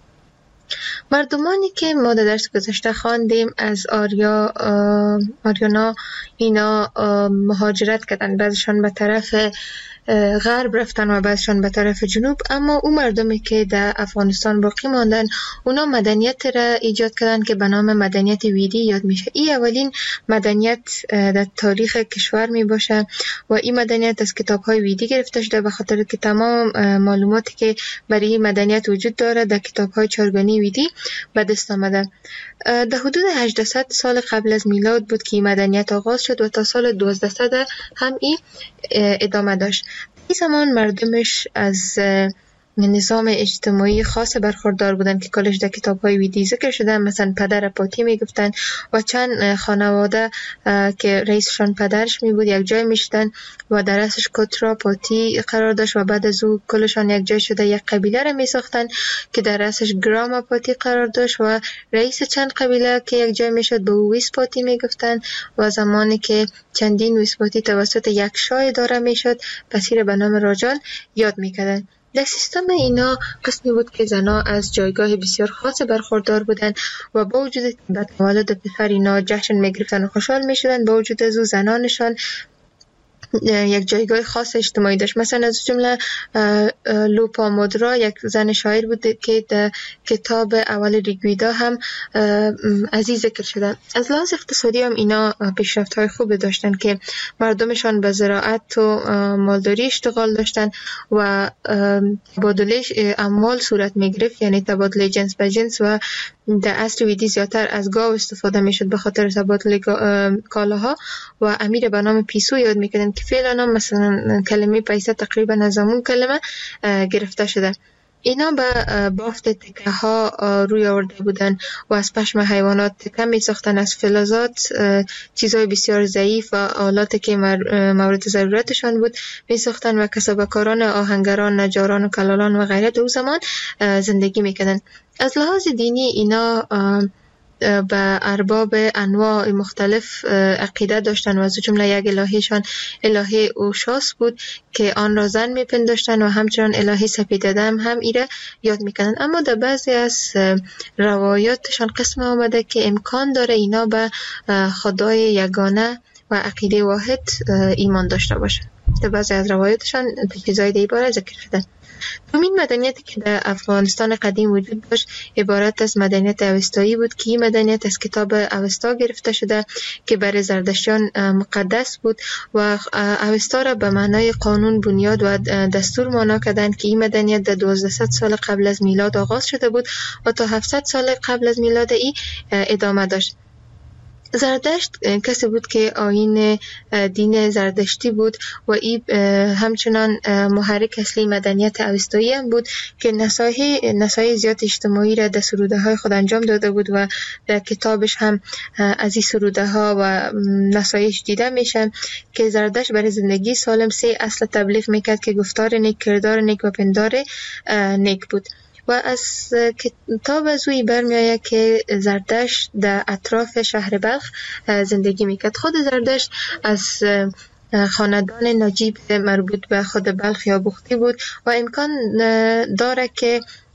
مردمانی که ما در درس گذشته خواندیم از آریانا اینا مهاجرت کردن، بعضشان به طرف غرب رفتن و بعضشان به طرف جنوب، اما اون مردمی که در افغانستان باقی ماندن اونا مدنیت را ایجاد کردن که به نام مدنیت ویدی یاد میشه. این اولین مدنیت در تاریخ کشور می باشه و این مدنیت از کتاب های ویدی گرفته شده، به خاطر که تمام معلوماتی که برای این مدنیت وجود داره در کتاب های چارگانی ویدی به دست آمده. در حدود 800 سال قبل از میلاد بود که این مدنیت آغاز شد و تا سال 1200 هم این ادامه داشت. این زمان مردمش از نظام اجتماعی خاص برخوردار بودن که کلش در کتاب‌های ویدی ذکر شده، مثلا پدر پاتی میگفتن و چند خانواده که رئیسشان پدرش می بود یک جای میشدن و در رأسش کترا پاتی قرار داشت و بعد از او کلشان یک جای شده یک قبیله را میساختن که در رأسش گراما پاتی قرار داشت و رئیس چند قبیله که یک جای میشد به او ویس پاتی میگفتن و زمانی که چندین ویس پاتی توسط یک شاه اداره میشد پس را به نام راجال یاد میکردن. در سیستم اینا قسمی بود که زنها از جایگاه بسیار خاص برخوردار بودند و با وجود به تولد پسر اینا جشن میگرفتن و خوشحال میشدن، با وجود از او زنانشان یک جایگاه خاص اجتماعی داشت. مثلا از جمله لوپامودرا یک زن شاعر بود که در کتاب اول ریگویدا هم عزیز ذکر شده. از لحاظ اقتصادی هم اینا پیشرفت‌های خوب داشتن که مردمشان به زراعت و مالداری اشتغال داشتن و تبادله اموال صورت می‌گرفت، یعنی تبادله جنس به جنس، و در عصر ویدی زیادتر از گاو استفاده میشد به خاطر تبادل کالاها و امیر به نام پیسو یاد میکردن که فعلا مثلا کلمه پیسه تقریبا از همون کلمه گرفته شده. اینا به بافت تکه ها روی آورده بودن و از پشم حیوانات تکه می ساختن، از فلزات چیزهای بسیار ضعیف و آلاتی که مورد ضرورتشان بود می ساختن و کسبکاران آهنگران، نجاران و کلالان و غیره در زمان زندگی می کردن. از لحاظ دینی اینا به ارباب انواع مختلف عقیده داشتن و از جمله یک الهیشان الهه اوشاس بود که آن را زن میپنداشتن و همچنان الهه سپیددم هم ایره یاد میکنن. اما در بعضی از روایاتشان قسم آمده که امکان داره اینا به خدای یگانه و عقیده واحد ایمان داشته باشن. در بعضی از روایاتشان چیزای دیگه باره ذکر شده. دومین مدنیتی که در افغانستان قدیم وجود داشت عبارت از مدنیت اوستایی بود که این مدنیت از کتاب اوستا گرفته شده که برای زردشتیان مقدس بود و اوستا را به معنای قانون، بنیاد و دستور معنا کردند که این مدنیت در 1200 سال قبل از میلاد آغاز شده بود و تا 700 سال قبل از میلاد ای ادامه داشت. زردشت کسی بود که آیین دین زردشتی بود و این همچنان محرک اصلی مدنیت اوستایی هم بود که نصایح زیاد اجتماعی را در سروده های خود انجام داده بود و در کتابش هم از این سروده ها و نصایح دیده میشن که زردشت برای زندگی سالم 3 اصل تبلیغ میکرد که گفتار نیک، کردار نیک و پندار نیک بود. و از کتاب از اوی برمیآید که زردشت در اطراف شهر بلخ زندگی میکرد. خود زردشت از خاندان نجیب مربوط به خود بلخ یا بختی بود و امکان داره که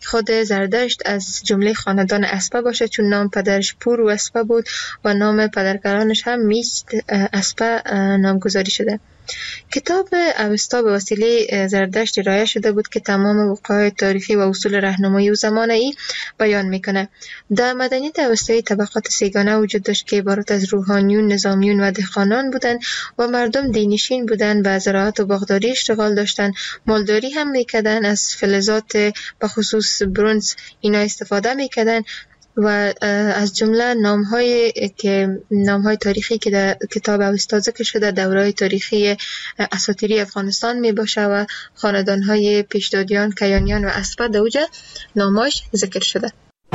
خود زردشت از جمله خاندان اسپه باشه، چون نام پدرش پور و اسپه بود و نام پدرکلانش هم میست اسپه نامگذاری شده. کتاب اوستا به وسیله زردشت ارائه شده بود که تمام وقایع تاریخی و اصول راهنمایی و زمانه‌ای بیان میکنه. در مدنیت اوستایی طبقات سیگانه وجود داشت که عبارت از روحانیون، نظامیون و دهقانان بودند و مردم دینشین بودند، به زراعت و باغداری اشتغال داشتند، مالداری هم میکردند، از فلزات به خصوص برنز اینا استفاده میکردند و از جمله نام‌های تاریخی که در کتاب اوستا ذکر شده دوره‌های تاریخی اساطیری افغانستان می باشه و خاندان‌های پیشدادیان، کیانیان و اسپه در اوجه نام‌هاش ذکر شده.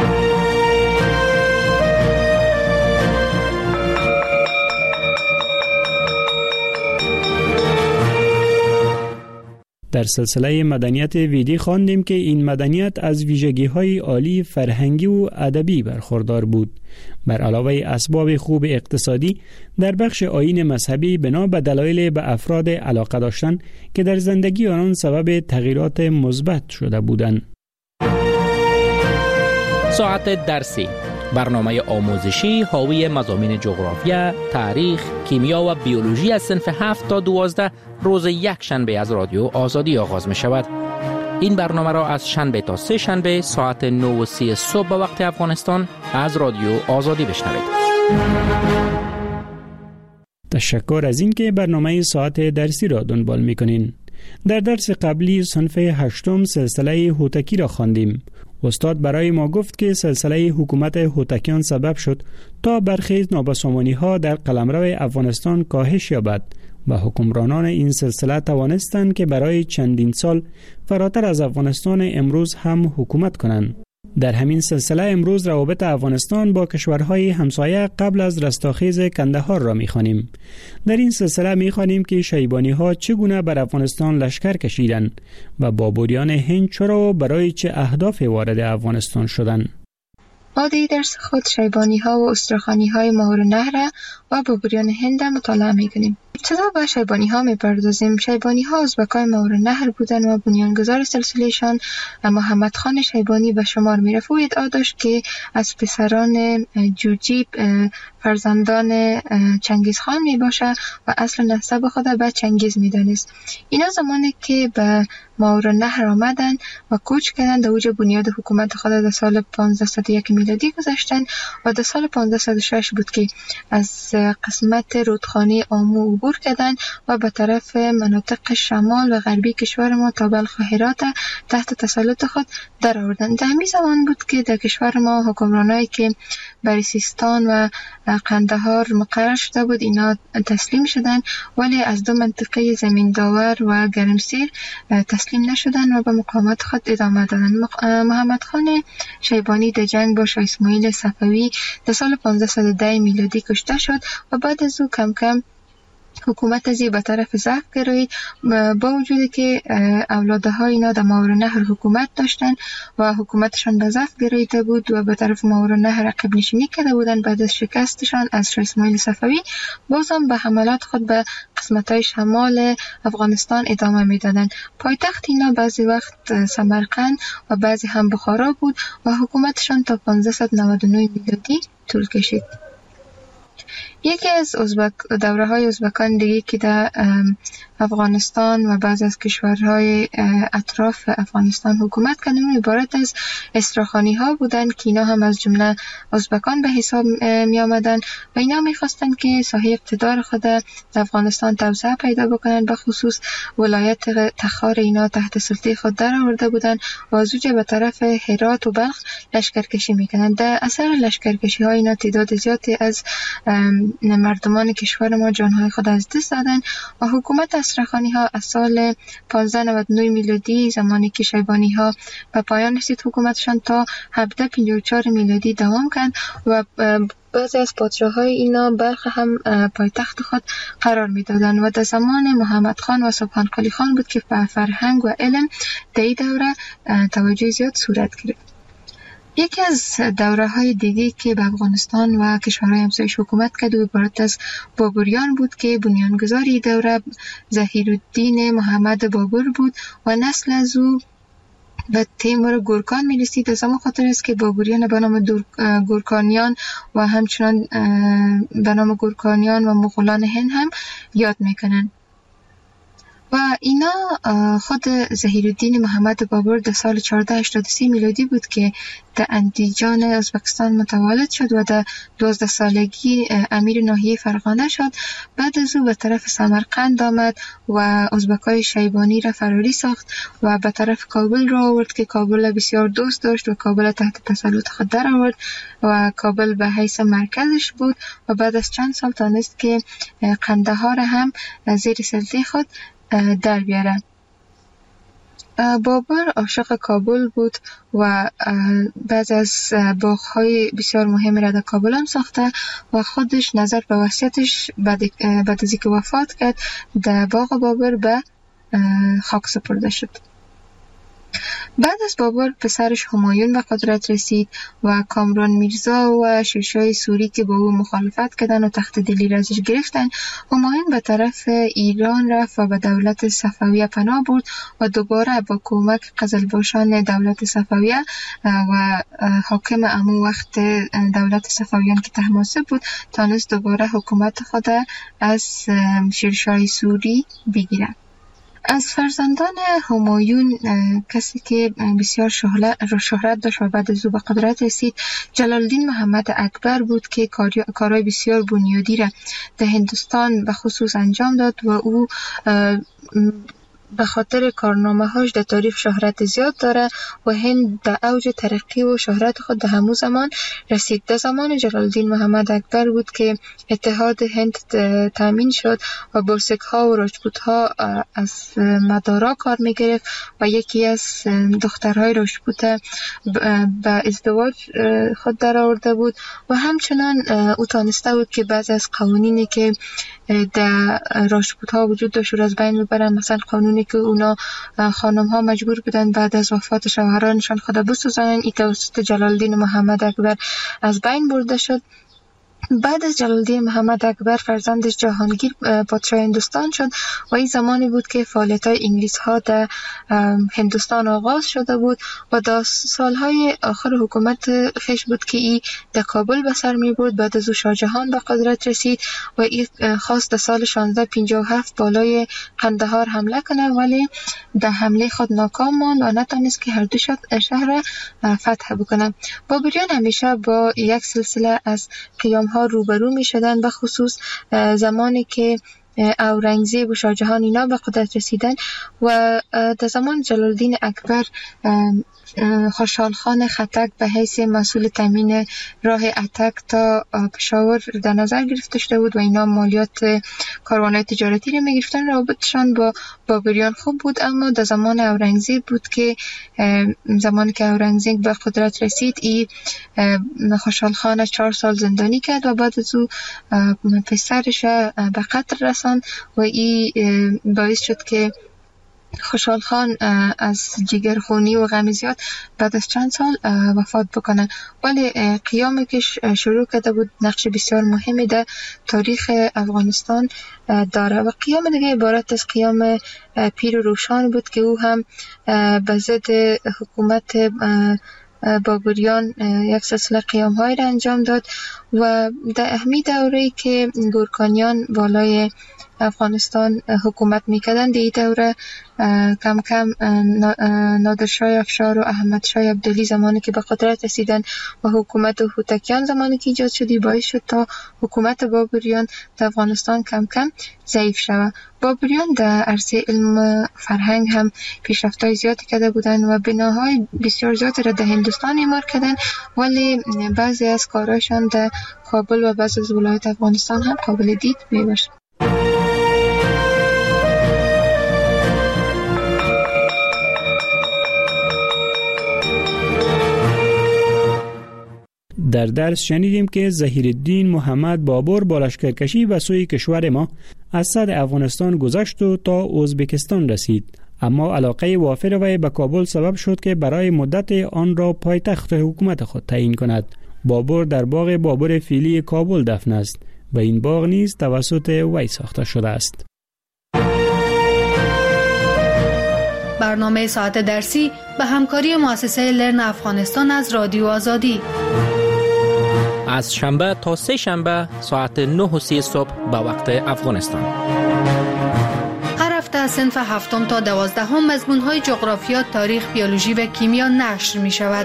در سلسله مدنیت ویدی خواندیم که این مدنیت از ویژگی‌های عالی فرهنگی و ادبی برخوردار بود. بر علاوه اسباب خوب اقتصادی، در بخش آیین مذهبی بنا به دلایل به افراد علاقه داشتن که در زندگی آنان سبب تغییرات مثبت شده بودند. ساعت درسی، برنامه آموزشی حاوی مضامین جغرافیا، تاریخ، کیمیا و بیولوژی از صنف 7 تا 12 روز یک شنبه از رادیو آزادی آغاز می شود. این برنامه را از شنبه تا سه شنبه ساعت 9:30 صبح به وقت افغانستان از رادیو آزادی بشنوید. تشکر از اینکه برنامه ساعت درسی را دنبال می‌کنین. در درس قبلی صنف 8 سلسله هوتکی را خواندیم. استاد برای ما گفت که سلسله حکومت هوتکیان سبب شد تا برخی نابسامانی‌ها در قلمرو افغانستان کاهش یابد و حکمرانان این سلسله توانستند که برای چندین سال فراتر از افغانستان امروز هم حکومت کنند. در همین سلسله امروز روابط افغانستان با کشورهای همسایه قبل از رستاخیز کندهار را می‌خوانیم. در این سلسله می‌خوانیم که شیبانی‌ها چگونه بر افغانستان لشکر کشیدند و بابریان هند چرا و برای چه اهداف وارد افغانستان شدند. ما در درس خود شیبانی‌ها و استرخانی‌های ماورالنهر و بابریان هند مطالعه می‌کنیم. ابتدا به شیبانی‌ها می‌پردازیم. شیبانی‌ها ازبکان ماورالنهر بودند و بنیانگذار سلسله‌شان محمد خان شیبانی به شمار می‌رفت و ادعا داشت که از پسران جوجیب فرزندان چنگیز خان میباشه و اصل نسب خود به چنگیز میدانست. اینا زمانی که به ماورالنهر آمدن و کوچ کردن در اوج بنیاد حکومت خود در سال 1501 میلادی گذاشتن و در سال 1506 بود که از قسمت رودخانه آمو عبور کردن و به طرف مناطق شمال و غربی کشور ما تا بلخ و هرات تحت تسلط خود در آوردن. در همین زمان بود که در کشور ما حکمرانایی که بر سیستان و قندهار مقرر شده بود اینا تسلیم شدن، ولی از دو منطقه زمین داور و گرمسیر تسلیم نشدن و به مقاومت خود ادامه دادن. محمد خان شیبانی در جنگ با شاه اسماعیل صفوی در سال 1510 میلادی کشته شد و بعد از او کم کم حکومت ازی به طرف ضعف گرایید، با وجودی که اولادهای اینا در ماورالنهر حکومت داشتن و حکومتشان به ضعف گراییده بود و به طرف ماورالنهر عقب نشینی کرده بودن. بعد از شکستشان از شاه اسماعیل صفوی بازم به حملات خود به قسمت‌های شمال افغانستان ادامه میدادن. پایتخت اینا بعضی وقت سمرقند و بعضی هم بخارا بود و حکومتشان تا 1599 میلادی طول کشید. یکی از دوره‌های ازبکان دیگه که در افغانستان و بعض از کشورهای اطراف افغانستان حکومت کردن عبارت از استراخانی ها بودن که اینا هم از جمله ازبکان به حساب می آمدن و اینا می خواستن که ساحه اقتدار خود در افغانستان توسعه پیدا بکنن. به خصوص ولایت تخار اینا تحت سلطه خود در آورده بودن و از اوجه به طرف هرات و بلخ لشکرکشی میکنن. در اثر لشکرکشی ها اینا تعداد زیادی از مردمان کشور ما جانهای خود از دست دادن و حکومت استرخانی ها از سال 1599 میلادی زمانی که شیبانی ها به پایان رسید حکومتشان تا 1754 میلادی دوام کرد و بعضی از پادشاه‌های اینا بلخ هم پایتخت خود قرار می‌دادند و در زمان محمد خان و سبحان قلی خان بود که به فرهنگ و علم در این دوره توجه زیاد صورت گرفت. یکی از دوره‌های دیگه که به افغانستان و کشورهای همسایه حکومت کرد و عبارت از بابریان بود که بنیانگذار دوره ظهیرالدین محمد بابر بود و نسل از او به تیمور گورکان می رسید. از همون خاطر است که بابریان به نام گورکانیان و همچنان به نام گورکانیان و مغولان هند هم یاد میکنن. و اینا خود ظهیرالدین محمد بابر در سال 1483 میلادی بود که در اندیجان ازبکستان متولد شد و در 12 سالگی امیر ناحیه فرغانه شد. بعد از او به طرف سمرقند آمد و ازبکای شیبانی را فراری ساخت و به طرف کابل را آورد که کابل بسیار دوست داشت و کابل تحت تسلط خود در آورد و کابل به حیث مرکزش بود و بعد از چند سال تانست که قندهار هم زیر سلطه خود در بیاره. بابر عاشق کابل بود و بعض از باغ‌های بسیار مهم را در کابل هم ساخته و خودش نظر به وصیتش بعد از اینکه وفات کرد در باغ بابر به خاک سپرده شد. بعد از بابر پسرش همایون به قدرت رسید و کامران میرزا و شیرشاه سوری که با او مخالفت کردن و تخت دلی را ازش گرفتن، همایون به طرف ایران رفت و به دولت صفویه پناه برد و دوباره با کمک قزلباشان دولت صفویه و حاکم امون وقت دولت صفویان که طهماسب بود تانست دوباره حکومت خود از شیرشاه سوری بگیرد. از فرزندان همایون کسی که بسیار شهرت داشت و بعد از او به قدرت رسید جلالالدین محمد اکبر بود که کارهای بسیار بنیادی را در هندوستان به خصوص انجام داد و او به خاطر کارنامه هاش در تاریخ شهرت زیاد داره و هند در اوج ترقی و شهرت خود در همون زمان رسید. در زمان جلالالدین محمد اکبر بود که اتحاد هند تامین شد و بلسک ها و راجپوت ها از مدارا کار می گرفت و یکی از دخترهای راجپوت به ازدواج خود در آورده بود و همچنان او تانسته بود که بعضی از قوانینی که در راجپوت ها وجود داشت از بین ببرن. مثلا قانونی که اونا خانم ها مجبور بودن بعد از وفات شوهرانشان خود بسوزانن، این توسط جلالالدین محمد اکبر از بین برده شد. بعد از جلالالدین محمد اکبر فرزندش جهانگیر پادشاه هندوستان شد و این زمانی بود که فعالیت‌های انگلیس ها در هندوستان آغاز شده بود و در سالهای آخر حکومت خیش بود که این در کابل به سر می برد. بعد از او شاه جهان به قدرت رسید و این خواست در سال 1657 بالای قندهار حمله کنه ولی در حمله خود ناکام ماند و نتونست که هر دو شهر فتح بکنه. بابریان همیشه با یک سلسله از قیام‌ها روبرو می شدن، به خصوص زمانی که اورنگزیب و شاه جهان اینا به قدرت رسیدن و در زمان جلالالدین اکبر خوشحال خان خټک به حیث مسئول تامین راه اتک تا پشاور در نظر گرفته شده بود و اینا مالیات کاروان‌های تجارتی رو می‌گرفتن. رابطشان با بابریان خوب بود، اما در زمان اورنگزیب بود که زمانی که اورنگزیب به قدرت رسید این خوشحال خان 4 سال زندانی کرد و بعد از او پسرش به قتل رساند و این باعث شد که خوشحال خان از جگرخونی و غم زیاد بعد از چند سال وفات بکنه. ولی قیامی که شروع کرده بود نقش بسیار مهمی در تاریخ افغانستان داره و قیام دیگه عبارت از قیام پیر روشان بود که او هم به ضد حکومت بابریان یک سلسله قیام های را انجام داد و در اهمی دوره‌ای که گورکانیان بالای افغانستان حکومت میکردن در این دوره کم کم نادرشاه افشار و احمدشاه عبدالی زمانی که به قدرت رسیدن و حکومت هوتکیان زمانی که ایجاد شدی باعث شد تا حکومت بابریان در افغانستان کم کم ضعیف شود. بابریان در عرصه علم فرهنگ هم پیشرفت‌های زیادی کرده بودند و بناهای بسیار زیادی را در هندوستان اعمار کردند، ولی بعضی از کارهایشان در کابل و بعضی از ولایات افغانستان هم قابل دید میباشد. در درس شنیدیم که ظهیرالدین محمد بابر با لشکرکشی به سوی کشور ما از صد افغانستان گذشت و تا ازبکستان رسید، اما علاقه وافر وی به کابل سبب شد که برای مدت آن را پایتخت حکومت خود تعیین کند. بابر در باغ بابر فیلی کابل دفن است و این باغ نیز توسط وی ساخته شده است. برنامه ساعت درسی به همکاری مؤسسه لرن افغانستان از رادیو آزادی. از شنبه تا سه شنبه ساعت 9:30 صبح به وقت افغانستان. هر هفته صنف 7 تا 12 مضمون‌های جغرافیا، تاریخ، بیولوژی و کیمیا نشر می شود.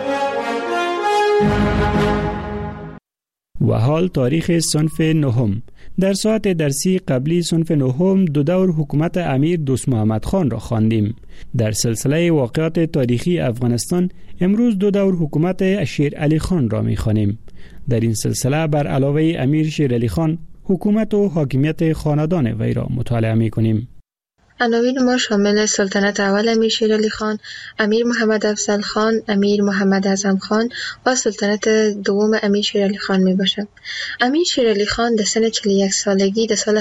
و حال تاریخ صنف 9. در ساعت درسی قبلی صنف 9 دو دور حکومت امیر دوست محمد خان را خواندیم. در سلسله واقعات تاریخی افغانستان امروز دو دور حکومت شیر علی خان را می خوانیم. در این سلسله بر علاوه امیر شیر علی خان حکومت و حاکمیت خاندان وی را مطالعه می کنیم. عناوین ما شامل سلطنت اول امیر شیر علی خان، امیر محمد افضل خان، امیر محمد اعظم خان و سلطنت دوم امیر شیر علی خان می باشد. امیر شیر علی خان در سن 41 سالگی در سال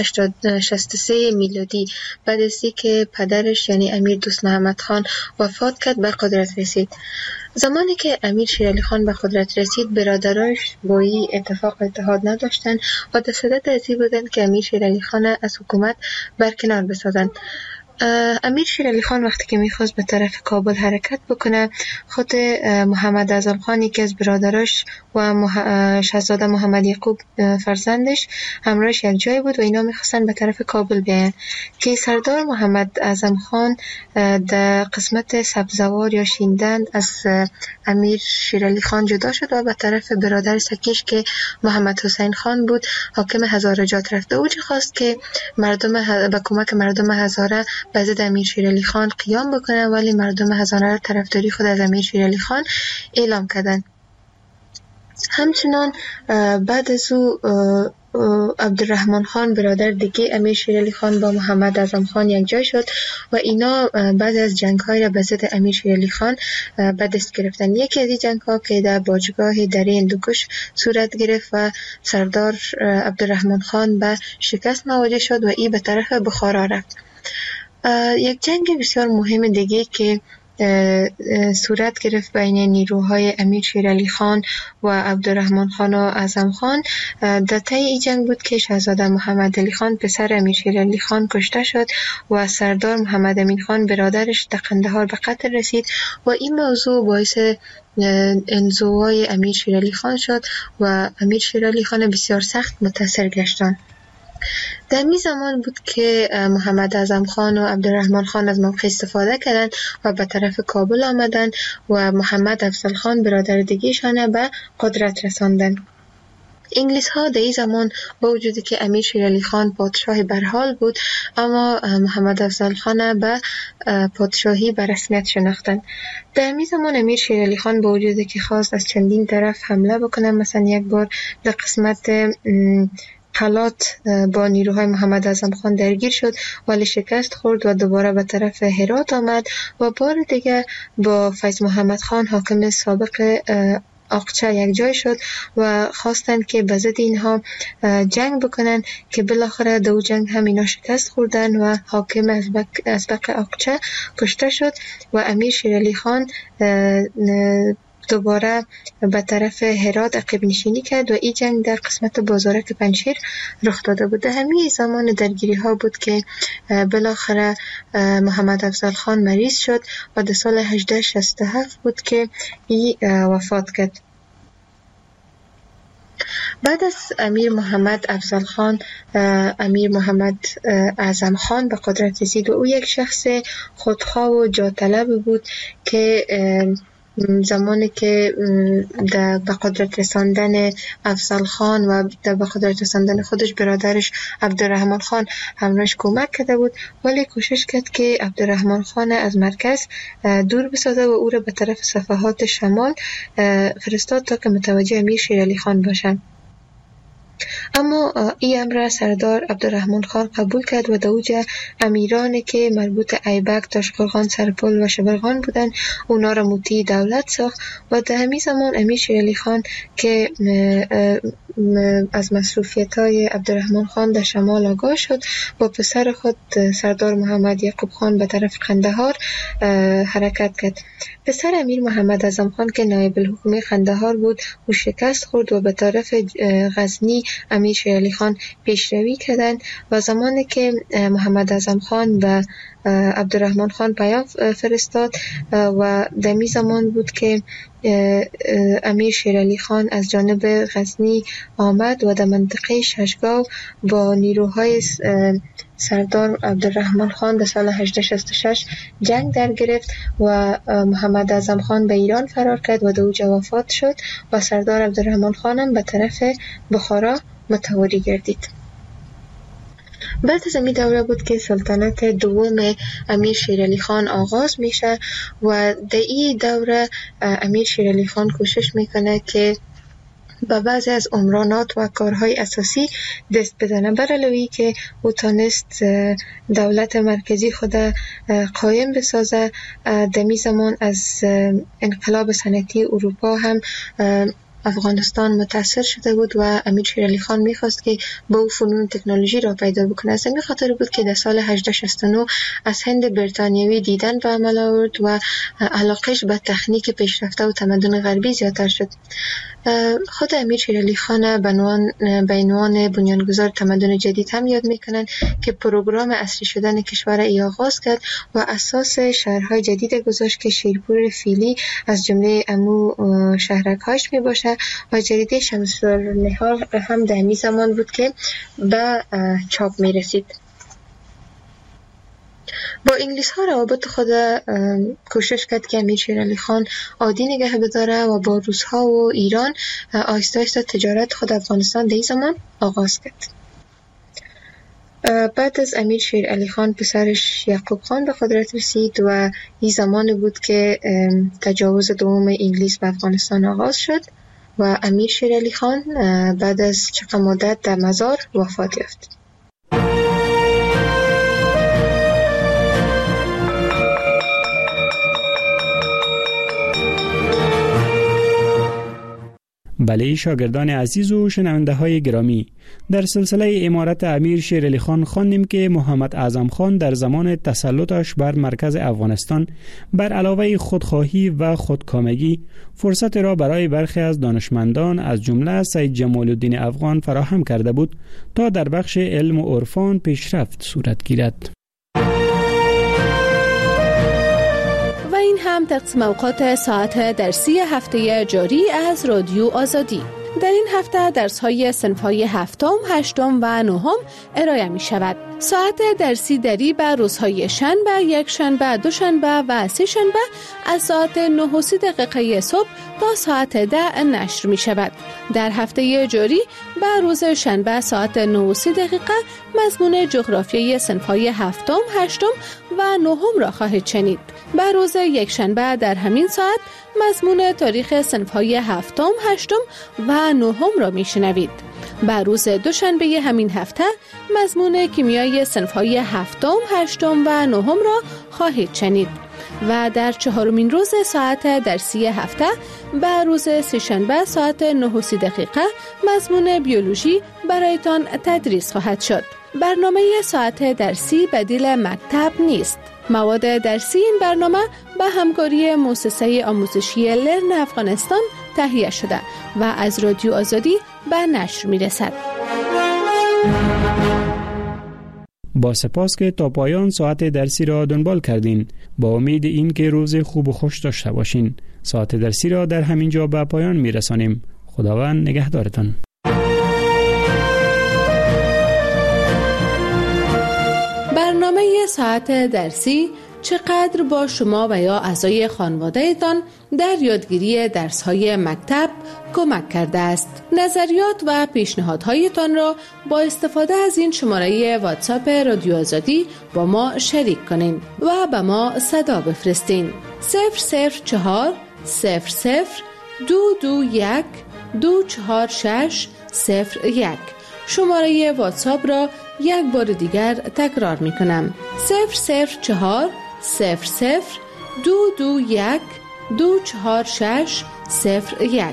1863 میلادی بعد از اینکه پدرش یعنی امیر دوست محمد خان وفات کرد به قدرت رسید. زمانی که امیر شیر علی خان به قدرت رسید برادرایش با این اتفاق اتحاد نداشتند و در صدد از این بودند که امیر شیر علی خان از حکومت برکنار بسازند. امیر شیر علی خان وقتی که میخواست به طرف کابل حرکت بکنه، خود محمد اعظم خان یکی از برادراش و شاهزاده محمد یعقوب فرزندش همراهش یک جای بود و اینا میخواستن به طرف کابل بیاین که سردار محمد اعظم خان در قسمت سبزوار یا شیندند از امیر شیر علی خان جدا شد و به طرف برادر سکیش که محمد حسین خان بود حاکم هزارجات رفته. او خواست که به کمک مردم هزاره به ضد امیر شیر علی خان قیام بکنن، ولی مردم هزاره طرفداری خود از امیر شیر علی خان اعلام کردند. همچنان بعد از او عبدالرحمن خان برادر دیگه امیر شیر علی خان با محمد اعظم خان یک جای شد و اینا بعد از جنگ‌های را به ضد امیر شیر علی خان به دست گرفتن. یکی از این جنگ‌ها که در باجگاه دره هندوکش صورت گرفت و سردار عبدالرحمن خان به شکست مواجه شد و این به طرف بخارا رفت. یک جنگ بسیار مهم دیگه که صورت گرفت بین نیروهای امیر شیر علی خان و عبدالرحمن خان و اعظم خان در طی این جنگ بود که شاهزاده محمد علی خان پسر امیر شیر علی خان کشته شد و سردار محمد امین خان برادرش در قندهار به قتل رسید و این موضوع باعث انزوای امیر شیر علی خان شد و امیر شیر علی خان بسیار سخت متاثر گشتند. در می زمان بود که محمد اعظم خان و عبدالرحمن خان از موقع استفاده کردند و به طرف کابل آمدند و محمد افضل خان برادر دیگه‌شان به قدرت رساندند. انگلیس ها در این زمان با وجودی که امیر شیر علی خان پادشاه برحال بود اما محمد افضل خان به پادشاهی به رسمیت شناختند. در این زمان امیر شیر علی خان با وجودی که خواست از چندین طرف حمله بکنه، مثلا یک بار در قسمت قلات با نیروهای محمد اعظم خان درگیر شد ولی شکست خورد و دوباره به طرف هرات آمد و بار دیگه با فیض محمد خان حاکم سابق اقچه یک جای شد و خواستند که به ضد اینها جنگ بکنن که بالاخره دو جنگ هم اینا شکست خوردن و حاکم ازبق اقچه کشته شد و امیر شیر علی خان دوباره به طرف هرات عقب نشینی کرد و این جنگ در قسمت بازارک پنجشیر رخ داده بود. همین زمان درگیری ها بود که بالاخره محمد افضل خان مریض شد و در سال 1867 بود که این وفات کرد. بعد از امیر محمد افضل خان امیر محمد اعظم خان به قدرت رسید و او یک شخص خودخواه و جاطلب بود که زمانی که به قدرت رساندن افضل خان و به قدرت رساندن خودش برادرش عبدالرحمن خان همراهش کمک کرده بود، ولی کوشش کرد که عبدالرحمن خان از مرکز دور بسازه و او را به طرف صفحات شمال فرستاد تا که متوجه امیر شیر علی خان باشند. اما این امر سردار عبدالرحمن خان قبول کرد و دوجه امیرانی که مربوط ایبک، تاشقرغان، سرپل و شبرغان بودند اونا را مطیع دولت ساخت و در همین زمان امیر شیر علی خان که از مصروفیت‌های عبدالرحمن خان در شمال آگاه شد با پسر خود سردار محمد یعقوب خان به طرف قندهار حرکت کرد. پسر امیر محمد اعظم خان که نایب الحکومه قندهار بود او شکست خورد و به طرف غزنی امیر شیر علی خان پیشروی کردند و زمانی که محمد اعظم خان به عبدالرحمن خان پیام فرستاد و دمی زمان بود که امیر شیرعلی خان از جانب غزنی آمد و در منطقه ششگاو با نیروهای سردار عبدالرحمن خان در سال 1866 جنگ در گرفت و محمد اعظم خان به ایران فرار کرد و در اوجه وفات شد و سردار عبدالرحمن خان هم به طرف بخارا متواری گردید. بعد از این دوره بود که سلطنت دوم امیر شیرعلی خان آغاز میشه و در این دوره امیر شیرعلی خان کوشش میکنه که با بعضی از عمرانات و کارهای اساسی دست بزنه، برعلاوه که او تانست دولت مرکزی خود قایم بسازه. دمی زمان از انقلاب صنعتی اروپا هم افغانستان متاثر شده بود و امیر شیرعلی خان میخواست که با او فنون تکنولوژی را پیدا بکنه. از همین خاطر بود که در سال 1869 از هند بریتانیایی دیدن به عمل آورد و علاقش به تکنیک پیشرفته و تمدن غربی زیادتر شد. خود امیر شیرعلی خان به عنوان بنیانگذار تمدن جدید هم یاد میکنن که پروگرام اصلی شدن کشور ای آغاز کرد و اساس شهرهای جدید گذاشت که شیرپور فیلی از جمله امو شهرک‌هاش میباشه و جریده شمس النهار هم در همین زمان بود که به چاپ میرسید. با انگلیس ها روابط خود کوشش کرد که امیر شیرعلی خان عادی نگه بداره و با روس ها و ایران آهسته آهسته تجارت خود افغانستان در این زمان آغاز کرد. بعد از امیر شیرعلی خان پسرش یعقوب خان به قدرت رسید و این زمان بود که تجاوز دوم انگلیس به افغانستان آغاز شد و امیر شیرعلی خان بعد از چند مدت در مزار وفات یافت. بله شاگردان عزیز و شنونده های گرامی، در سلسله امارت امیر شیرعلی خان خواندیم که محمد اعظم خان در زمان تسلطش بر مرکز افغانستان بر علاوه خودخواهی و خودکامگی فرصت را برای برخی از دانشمندان از جمله سید جمال الدین افغان فراهم کرده بود تا در بخش علم و عرفان پیشرفت صورت گیرد. این هم تقسیم اوقات ساعت درسی هفته جاری از رادیو آزادی. در این هفته درس‌های صنف‌های هفتم، هشتم و نهم ارائه می‌شود. ساعت درسی دری به روزهای شنبه، یک شنبه، دوشنبه و سه شنبه از ساعت 9:30 صبح تا ساعت 10 نشر می‌شود. در هفته جاری به روز شنبه ساعت 9:30 مضمون جغرافیای صنف‌های هفتم، هشتم و نهم را خواهید شنید. به روز یک شنبه در همین ساعت مضمون تاریخ صنف‌های هفتم، هشتم و نهم را میشنوید. به روز دوشنبه همین هفته مضمون کیمیای صنف‌های هفتم، هشتم و نهم را خواهید شنید و در چهارمین روز ساعت درسی هفته به روز سه‌شنبه ساعت 9:30 مضمون بیولوژی برایتان تدریس خواهد شد. برنامه ساعت درسی بدیل مکتب نیست. مواد درسی این برنامه به همکاری مؤسسه آموزشی لرن افغانستان تهیه شده و از رادیو آزادی به نشر می‌رسد. با سپاس که تا پایان ساعت درسی را دنبال کردین. با امید این که روز خوب و خوش داشته باشین. ساعت درسی را در همین جا به پایان می‌رسانیم. خداوند نگهدارتان. برنامه ساعت درسی چقدر با شما و یا اعضای خانواده‌تان در یادگیری درس‌های مکتب کمک کرده است. نظریات و پیشنهادهایتان را با استفاده از این شماره واتساپ رادیو آزادی با ما شریک کنین و به ما صدا بفرستین. 004 00 221 246 01. شماره واتساپ را یک بار دیگر تکرار می کنم. 004 00 221 246 01.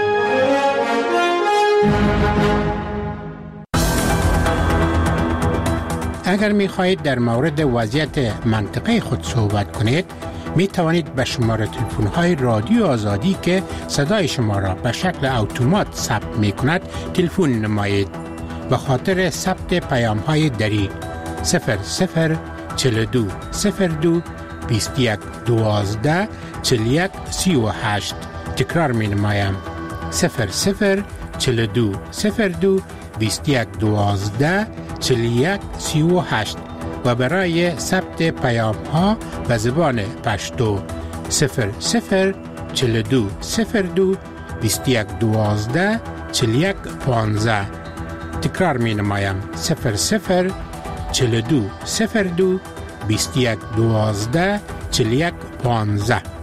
اگر می خواهید در مورد وضعیت منطقه خود صحبت کنید، می توانید به شماره تلفن های رادیو آزادی که صدای شما را به شکل اتومات ثبت می کند تلفن نمایید. به خاطر ثبت پیام های دری 00 42 02 21 12 41 38. تکرار می نمایم 00 42 02 21 12 41 38 و برای ثبت پیام ها به زبان پشتو 00 42 02 21 12 41 15. تکرار می نمایم 00 42 02 21 12 41 15.